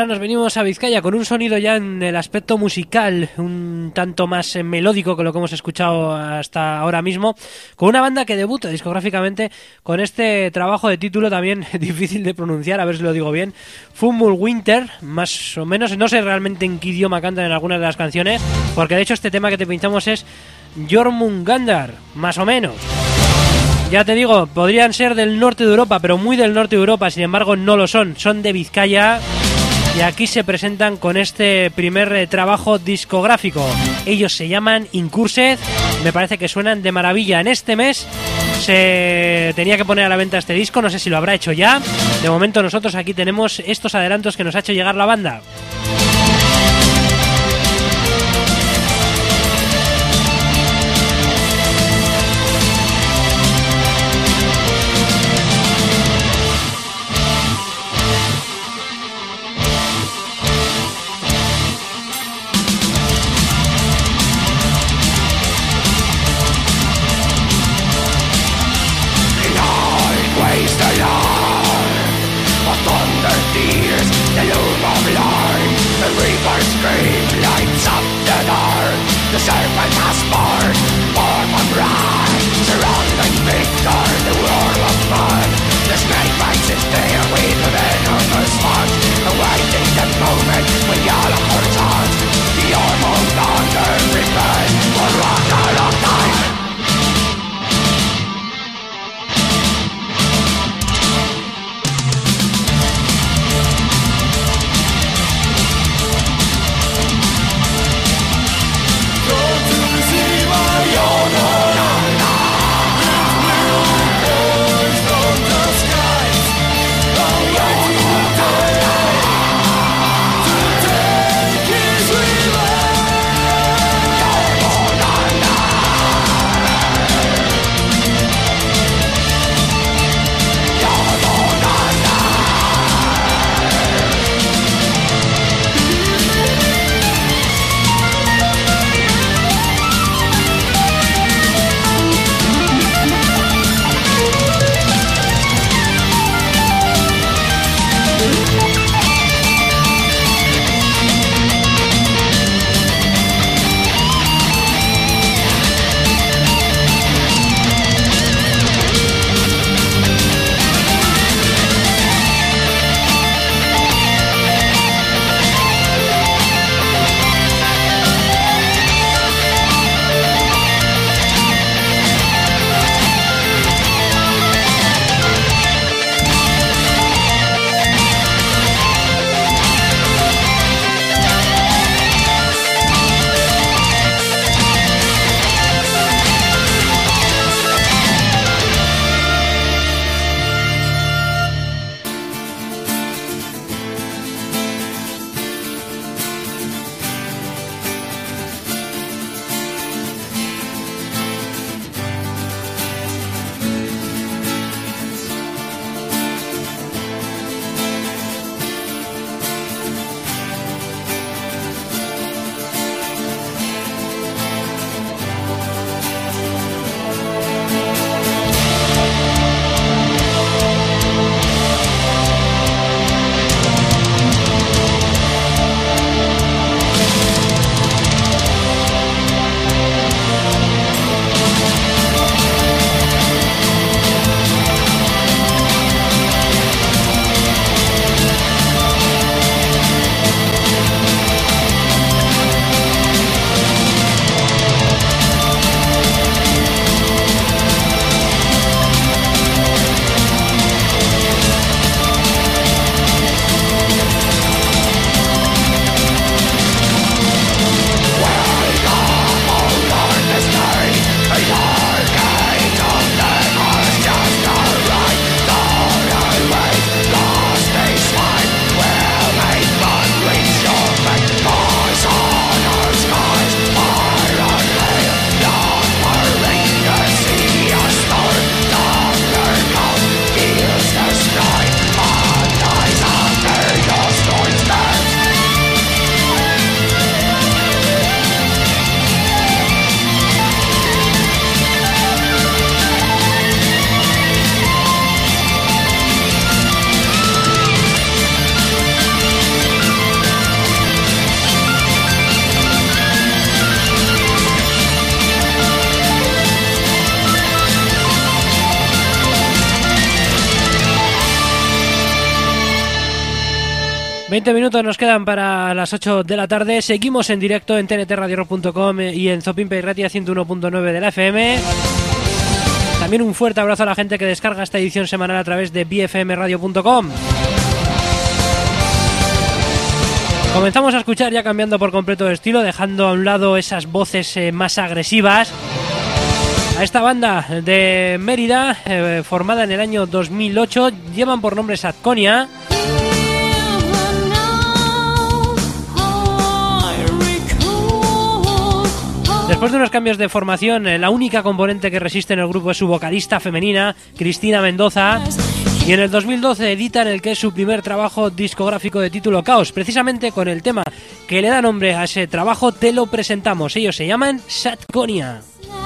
ahora nos venimos a Vizcaya con un sonido ya en el aspecto musical un tanto más eh, melódico que lo que hemos escuchado hasta ahora mismo, con una banda que debuta discográficamente con este trabajo de título también difícil de pronunciar, a ver si lo digo bien, Fumul Winter, más o menos, no sé realmente en qué idioma cantan en algunas de las canciones, porque de hecho este tema que te pinchamos es Jormungandr, más o menos. Ya te digo, podrían ser del norte de Europa, pero muy del norte de Europa, sin embargo no lo son, son de Vizcaya y aquí se presentan con este primer eh, trabajo discográfico. Ellos se llaman Incursed, me parece que suenan de maravilla. En este mes se tenía que poner a la venta este disco, no sé si lo habrá hecho ya. De momento nosotros aquí tenemos estos adelantos que nos ha hecho llegar la banda. veinte minutos nos quedan para las ocho de la tarde. Seguimos en directo en t n t radio rock punto com y en Zopimpe y Ratia ciento uno punto nueve de la F M. También un fuerte abrazo a la gente que descarga esta edición semanal a través de b f m radio punto com. Comenzamos a escuchar, ya cambiando por completo de estilo, dejando a un lado esas voces eh, más agresivas, a esta banda de Mérida, eh, formada en el año dos mil ocho. Llevan por nombre Satconia. Después de unos cambios de formación, la única componente que resiste en el grupo es su vocalista femenina, Cristina Mendoza, y en el dos mil doce editan el que es su primer trabajo discográfico de título Caos. Precisamente con el tema que le da nombre a ese trabajo te lo presentamos. Ellos se llaman Satconia.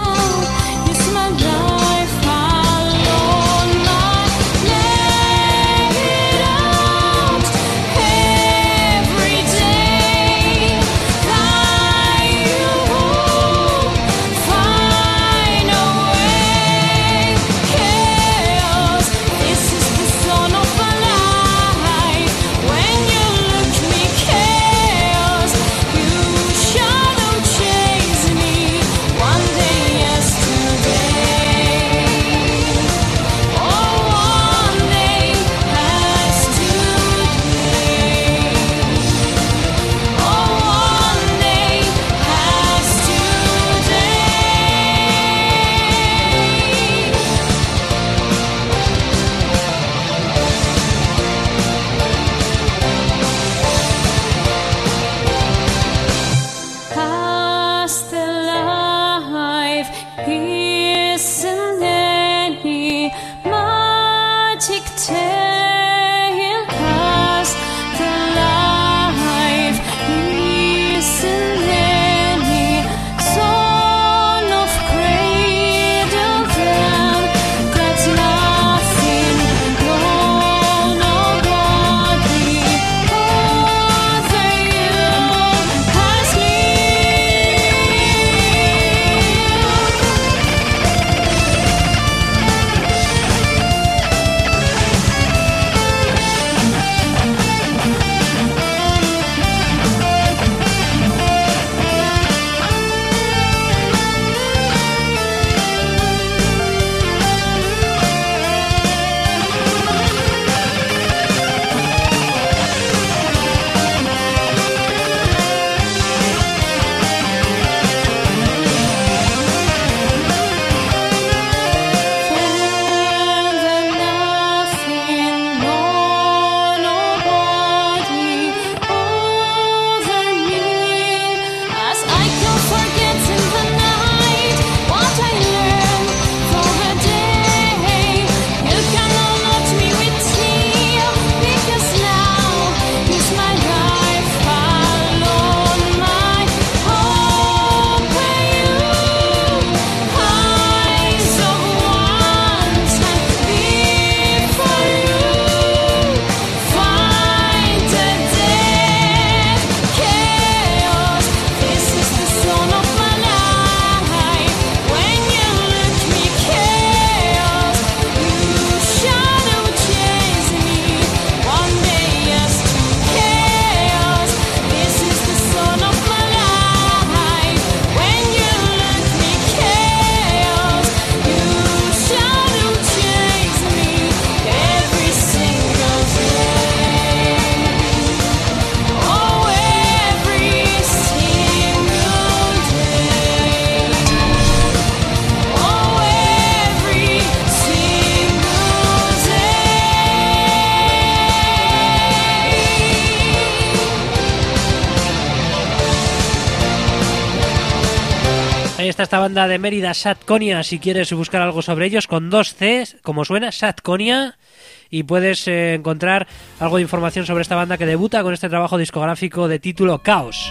Ahí está esta banda de Mérida, Satconia, si quieres buscar algo sobre ellos, con dos Cs, como suena, Satconia, y puedes eh, encontrar algo de información sobre esta banda que debuta con este trabajo discográfico de título Caos.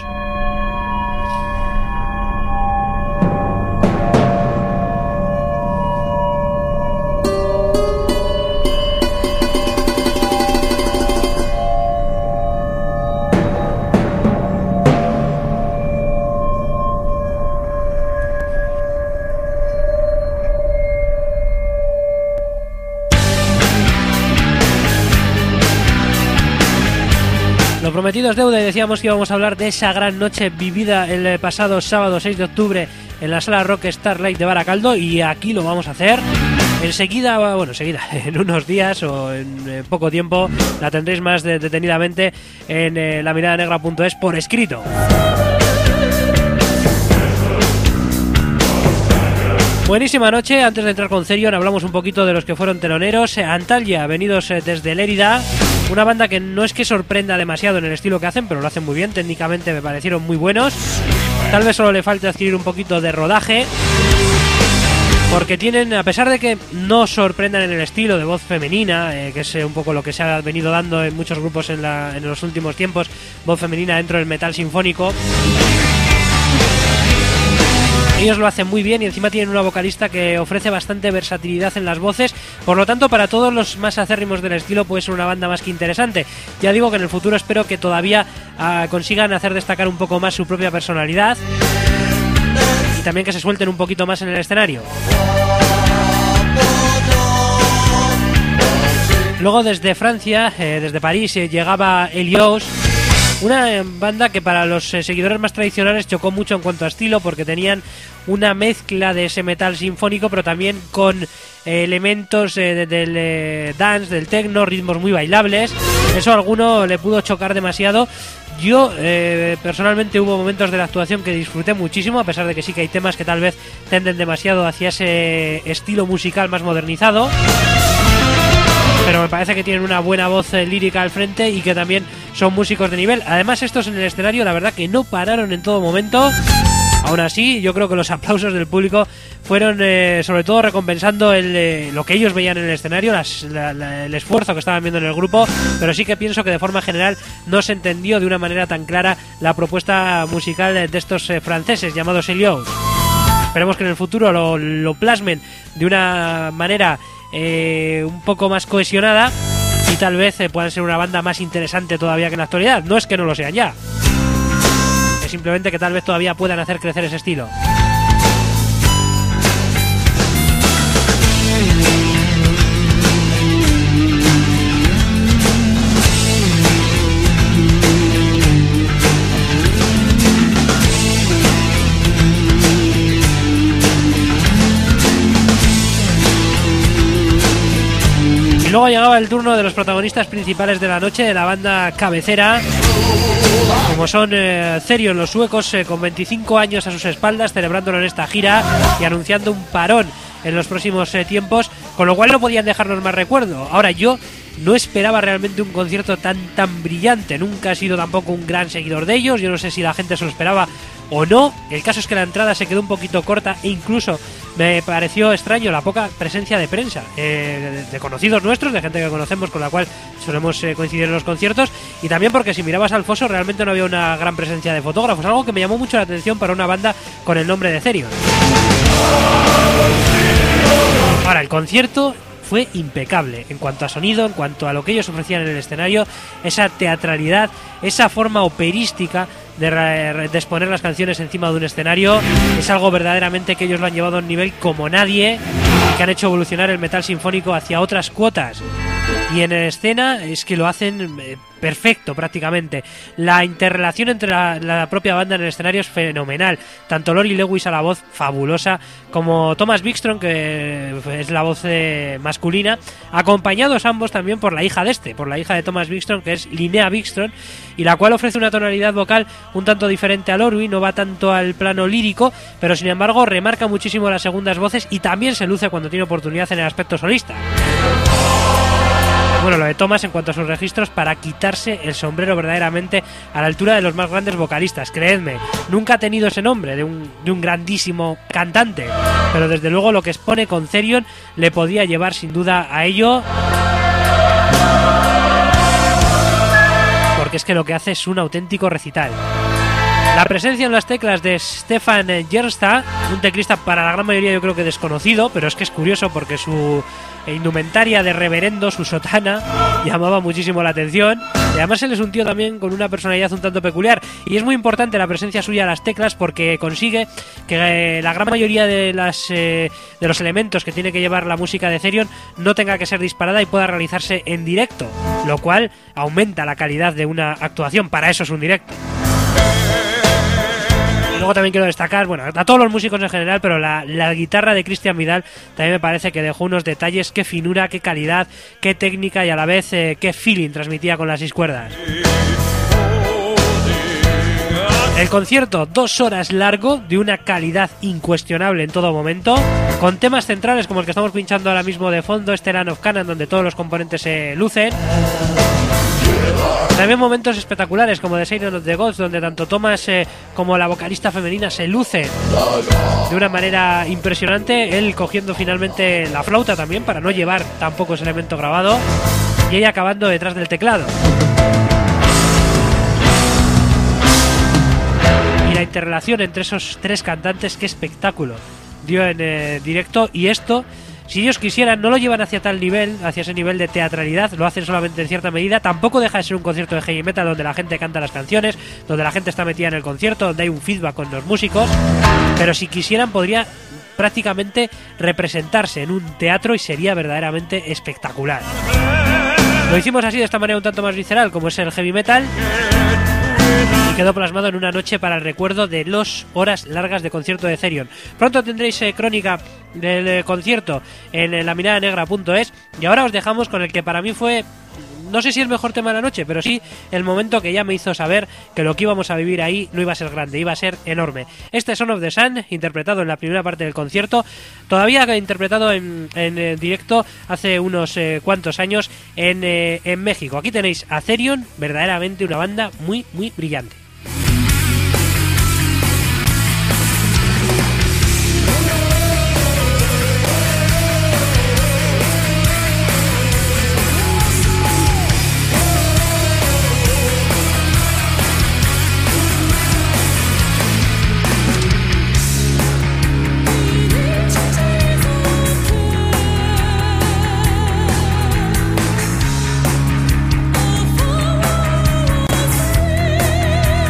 Lo prometido es deuda y decíamos que íbamos a hablar de esa gran noche vivida el pasado sábado seis de octubre en la sala Rock Starlight de Baracaldo, y aquí lo vamos a hacer. Enseguida, bueno, enseguida, en unos días o en eh, poco tiempo, la tendréis más de, detenidamente en eh, la mirada negra punto es por escrito. Buenísima noche. Antes de entrar con Therion hablamos un poquito de los que fueron teloneros. Antalya, venidos desde Lérida, una banda que no es que sorprenda demasiado en el estilo que hacen, pero lo hacen muy bien, técnicamente me parecieron muy buenos. Tal vez solo le falte adquirir un poquito de rodaje, porque tienen, a pesar de que no sorprendan en el estilo de voz femenina, eh, que es un poco lo que se ha venido dando en muchos grupos en, la, en los últimos tiempos, voz femenina dentro del metal sinfónico, ellos lo hacen muy bien y encima tienen una vocalista que ofrece bastante versatilidad en las voces. Por lo tanto, para todos los más acérrimos del estilo puede ser una banda más que interesante. Ya digo que en el futuro espero que todavía uh, consigan hacer destacar un poco más su propia personalidad y también que se suelten un poquito más en el escenario. Luego desde Francia, eh, desde París, eh, llegaba Helios, una banda que para los eh, seguidores más tradicionales chocó mucho en cuanto a estilo, porque tenían una mezcla de ese metal sinfónico, pero también con eh, elementos eh, de, del eh, dance, del techno, ritmos muy bailables. Eso a alguno le pudo chocar demasiado. Yo eh, personalmente hubo momentos de la actuación que disfruté muchísimo, a pesar de que sí que hay temas que tal vez tenden demasiado hacia ese estilo musical más modernizado, pero me parece que tienen una buena voz eh, lírica al frente y que también son músicos de nivel. Además, estos en el escenario, la verdad que no pararon en todo momento. Aún así, yo creo que los aplausos del público fueron eh, sobre todo recompensando el, eh, lo que ellos veían en el escenario, las, la, la, el esfuerzo que estaban viendo en el grupo, pero sí que pienso que de forma general no se entendió de una manera tan clara la propuesta musical de estos eh, franceses llamados Helios. Esperemos que en el futuro lo, lo plasmen de una manera eh, un poco más cohesionada y tal vez eh, puedan ser una banda más interesante todavía que en la actualidad. No es que no lo sean ya, es simplemente que tal vez todavía puedan hacer crecer ese estilo. Y luego llegaba el turno de los protagonistas principales de la noche, de la banda cabecera, como son eh, Therion, los suecos, eh, con veinticinco años a sus espaldas, celebrándolo en esta gira y anunciando un parón en los próximos eh, tiempos, con lo cual no podían dejarnos más recuerdo. Ahora, yo no esperaba realmente un concierto tan tan brillante, nunca he sido tampoco un gran seguidor de ellos, yo no sé si la gente se lo esperaba o no. El caso es que la entrada se quedó un poquito corta e incluso me pareció extraño la poca presencia de prensa, eh, de, de conocidos nuestros, de gente que conocemos, con la cual solemos eh, coincidir en los conciertos, y también porque si mirabas al foso realmente no había una gran presencia de fotógrafos, algo que me llamó mucho la atención para una banda con el nombre de Therion. Ahora, el concierto fue impecable en cuanto a sonido, en cuanto a lo que ellos ofrecían en el escenario, esa teatralidad, esa forma operística de, de exponer las canciones encima de un escenario, es algo verdaderamente que ellos lo han llevado a un nivel como nadie, que han hecho evolucionar el metal sinfónico hacia otras cuotas. Y en escena es que lo hacen eh, perfecto prácticamente. La interrelación entre la, la propia banda en el escenario es fenomenal. Tanto Lori Lewis a la voz fabulosa, como Thomas Wikström, que es la voz eh, masculina, acompañados ambos también por la hija de este, por la hija de Thomas Wikström, que es Linnea Wikström, y la cual ofrece una tonalidad vocal un tanto diferente a Lori, no va tanto al plano lírico, pero sin embargo remarca muchísimo las segundas voces y también se luce cuando tiene oportunidad en el aspecto solista. Bueno, lo de Thomas en cuanto a sus registros, para quitarse el sombrero verdaderamente a la altura de los más grandes vocalistas, creedme, nunca ha tenido ese nombre de un, de un grandísimo cantante, pero desde luego lo que expone con Therion le podía llevar sin duda a ello, porque es que lo que hace es un auténtico recital. La presencia en las teclas de Stefan Jersta, un teclista para la gran mayoría yo creo que desconocido, pero es que es curioso porque su indumentaria de reverendo, su sotana, llamaba muchísimo la atención. Y además él es un tío también con una personalidad un tanto peculiar. Y es muy importante la presencia suya en las teclas porque consigue que eh, la gran mayoría de, las, eh, de los elementos que tiene que llevar la música de Therion no tenga que ser disparada y pueda realizarse en directo, lo cual aumenta la calidad de una actuación. Para eso es un directo. Y luego también quiero destacar, bueno, a todos los músicos en general, pero la, la guitarra de Cristian Vidal también me parece que dejó unos detalles, qué finura, qué calidad, qué técnica y a la vez eh, qué feeling transmitía con las seis cuerdas. El concierto, dos horas largo, de una calidad incuestionable en todo momento, con temas centrales como el que estamos pinchando ahora mismo de fondo, este Land of Canaan, donde todos los componentes se lucen. También momentos espectaculares como The Siren of the Gods, donde tanto Thomas eh, como la vocalista femenina se lucen de una manera impresionante, él cogiendo finalmente la flauta también para no llevar tampoco ese elemento grabado y ella acabando detrás del teclado. Y la interrelación entre esos tres cantantes, qué espectáculo dio en eh, directo. Y esto, si ellos quisieran, no lo llevan hacia tal nivel, hacia ese nivel de teatralidad, lo hacen solamente en cierta medida. Tampoco deja de ser un concierto de heavy metal donde la gente canta las canciones, donde la gente está metida en el concierto, donde hay un feedback con los músicos. Pero si quisieran podría prácticamente representarse en un teatro y sería verdaderamente espectacular. Lo hicimos así, de esta manera un tanto más visceral, como es el heavy metal, y quedó plasmado en una noche para el recuerdo de las horas largas de concierto de Therion. Pronto tendréis eh, crónica del eh, concierto en eh, la mirada negra punto es, y ahora os dejamos con el que para mí fue, no sé si el mejor tema de la noche, pero sí el momento que ya me hizo saber que lo que íbamos a vivir ahí no iba a ser grande, iba a ser enorme. Este Son of the Sun, interpretado en la primera parte del concierto, todavía interpretado en, en eh, directo hace unos eh, cuantos años en, eh, en México. Aquí tenéis a Therion, verdaderamente una banda muy, muy brillante. Oh,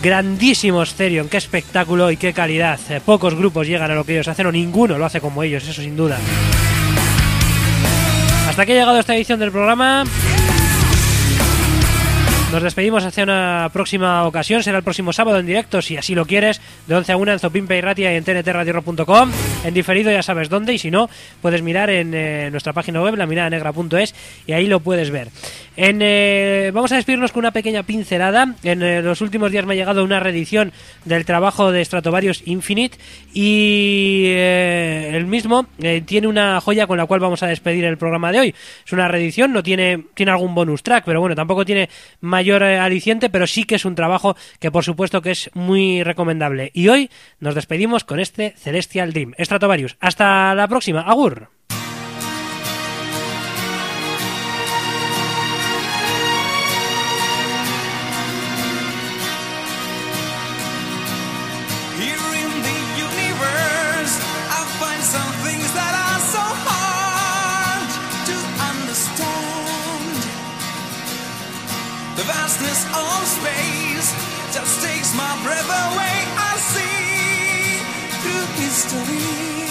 Grandísimos Therion, qué espectáculo y qué calidad. Eh, pocos grupos llegan a lo que ellos hacen, o ninguno lo hace como ellos, eso sin duda. Hasta aquí ha llegado esta edición del programa. Nos despedimos hacia una próxima ocasión. Será el próximo sábado en directo, si así lo quieres, de once a una en Zopimpe y Ratia y en t n t radio rock punto com. En diferido ya sabes dónde, y si no, puedes mirar en eh, nuestra página web, la mirada negra punto es, y ahí lo puedes ver. En, eh, vamos a despedirnos con una pequeña pincelada. En eh, los últimos días me ha llegado una reedición del trabajo de Stratovarius Infinite, y eh, el mismo eh, tiene una joya con la cual vamos a despedir el programa de hoy. Es una reedición, no tiene, tiene algún bonus track, pero bueno, tampoco tiene mayor eh, aliciente, pero sí que es un trabajo que por supuesto que es muy recomendable. Y hoy nos despedimos con este Celestial Dream, Stratovarius. Hasta la próxima, agur. The vastness of space just takes my breath away. I see through history.